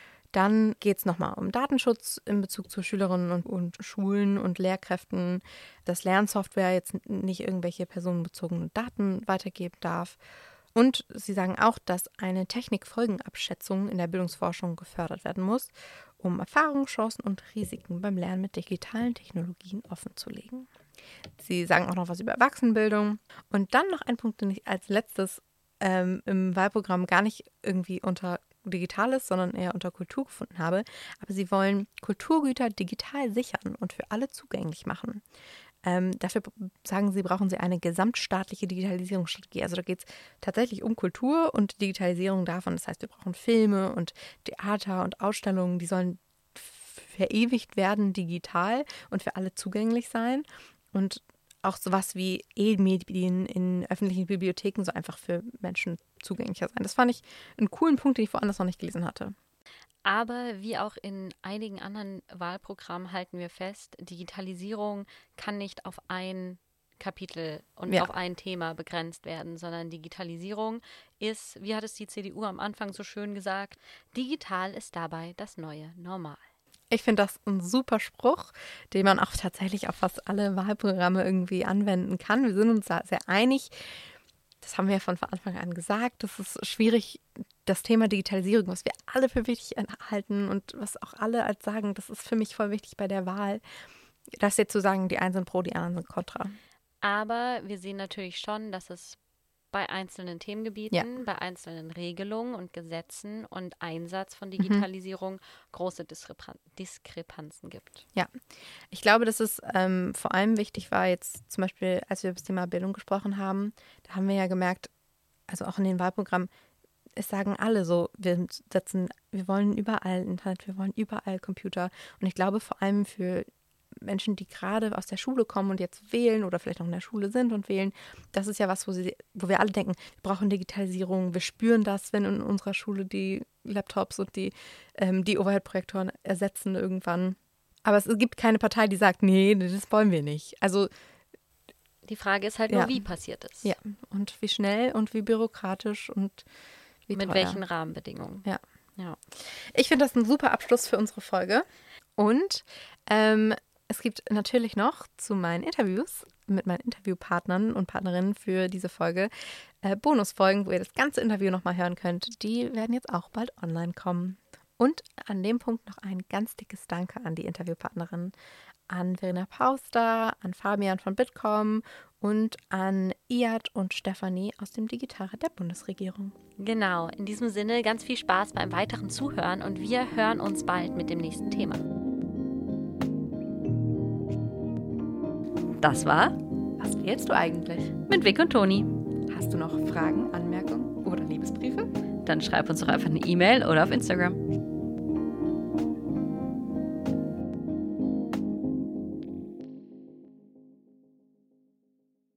Dann geht es nochmal um Datenschutz in Bezug zu Schülerinnen und, und Schulen und Lehrkräften, dass Lernsoftware jetzt nicht irgendwelche personenbezogenen Daten weitergeben darf. Und sie sagen auch, dass eine Technikfolgenabschätzung in der Bildungsforschung gefördert werden muss, um Erfahrungen, Chancen und Risiken beim Lernen mit digitalen Technologien offenzulegen. Sie sagen auch noch was über Erwachsenenbildung. Und dann noch ein Punkt, den ich als letztes ähm, im Wahlprogramm gar nicht irgendwie unter Digitales, sondern eher unter Kultur gefunden habe. Aber sie wollen Kulturgüter digital sichern und für alle zugänglich machen. Ähm, dafür sagen sie, brauchen sie eine gesamtstaatliche Digitalisierungsstrategie. Also da geht es tatsächlich um Kultur und Digitalisierung davon. Das heißt, wir brauchen Filme und Theater und Ausstellungen, die sollen verewigt werden digital und für alle zugänglich sein. Und auch sowas wie E-Medien in öffentlichen Bibliotheken so einfach für Menschen zugänglicher sein. Das fand ich einen coolen Punkt, den ich woanders noch nicht gelesen hatte. Aber wie auch in einigen anderen Wahlprogrammen halten wir fest, Digitalisierung kann nicht auf ein Kapitel und Ja. auf ein Thema begrenzt werden, sondern Digitalisierung ist, wie hat es die C D U am Anfang so schön gesagt, digital ist dabei das neue Normal. Ich finde das ein super Spruch, den man auch tatsächlich auf fast alle Wahlprogramme irgendwie anwenden kann. Wir sind uns da sehr einig. Das haben wir ja von Anfang an gesagt. Das ist schwierig, das Thema Digitalisierung, was wir alle für wichtig halten und was auch alle als sagen, das ist für mich voll wichtig bei der Wahl, das jetzt zu sagen, die einen sind pro, die anderen sind kontra. Aber wir sehen natürlich schon, dass es bei einzelnen Themengebieten, Ja. bei einzelnen Regelungen und Gesetzen und Einsatz von Digitalisierung mhm. große Diskrepan- Diskrepanzen gibt. Ja, ich glaube, dass es ähm, vor allem wichtig war, jetzt zum Beispiel, als wir über das Thema Bildung gesprochen haben, da haben wir ja gemerkt, also auch in den Wahlprogrammen, es sagen alle so, wir setzen, wir wollen überall Internet, wir wollen überall Computer. Und ich glaube vor allem für Menschen, die gerade aus der Schule kommen und jetzt wählen oder vielleicht noch in der Schule sind und wählen, das ist ja was, wo, sie, wo wir alle denken, wir brauchen Digitalisierung, wir spüren das, wenn in unserer Schule die Laptops und die, ähm, die Overhead-Projektoren ersetzen irgendwann. Aber es gibt keine Partei, die sagt, nee, das wollen wir nicht. Also die Frage ist halt ja. nur, wie passiert es? Ja, und wie schnell und wie bürokratisch und wie mit teuer. welchen Rahmenbedingungen. Ja. ja. Ich finde das ein super Abschluss für unsere Folge. Und ähm, es gibt natürlich noch zu meinen Interviews mit meinen Interviewpartnern und Partnerinnen für diese Folge äh, Bonusfolgen, wo ihr das ganze Interview nochmal hören könnt. Die werden jetzt auch bald online kommen. Und an dem Punkt noch ein ganz dickes Danke an die Interviewpartnerinnen, an Verena Pauster, an Fabian von Bitkom und an Iyad und Stefanie aus dem Digitalrat der Bundesregierung. Genau, in diesem Sinne ganz viel Spaß beim weiteren Zuhören und wir hören uns bald mit dem nächsten Thema. Das war Was wählst du eigentlich? Mit Vic und Toni. Hast du noch Fragen, Anmerkungen oder Liebesbriefe? Dann schreib uns doch einfach eine E-Mail oder auf Instagram.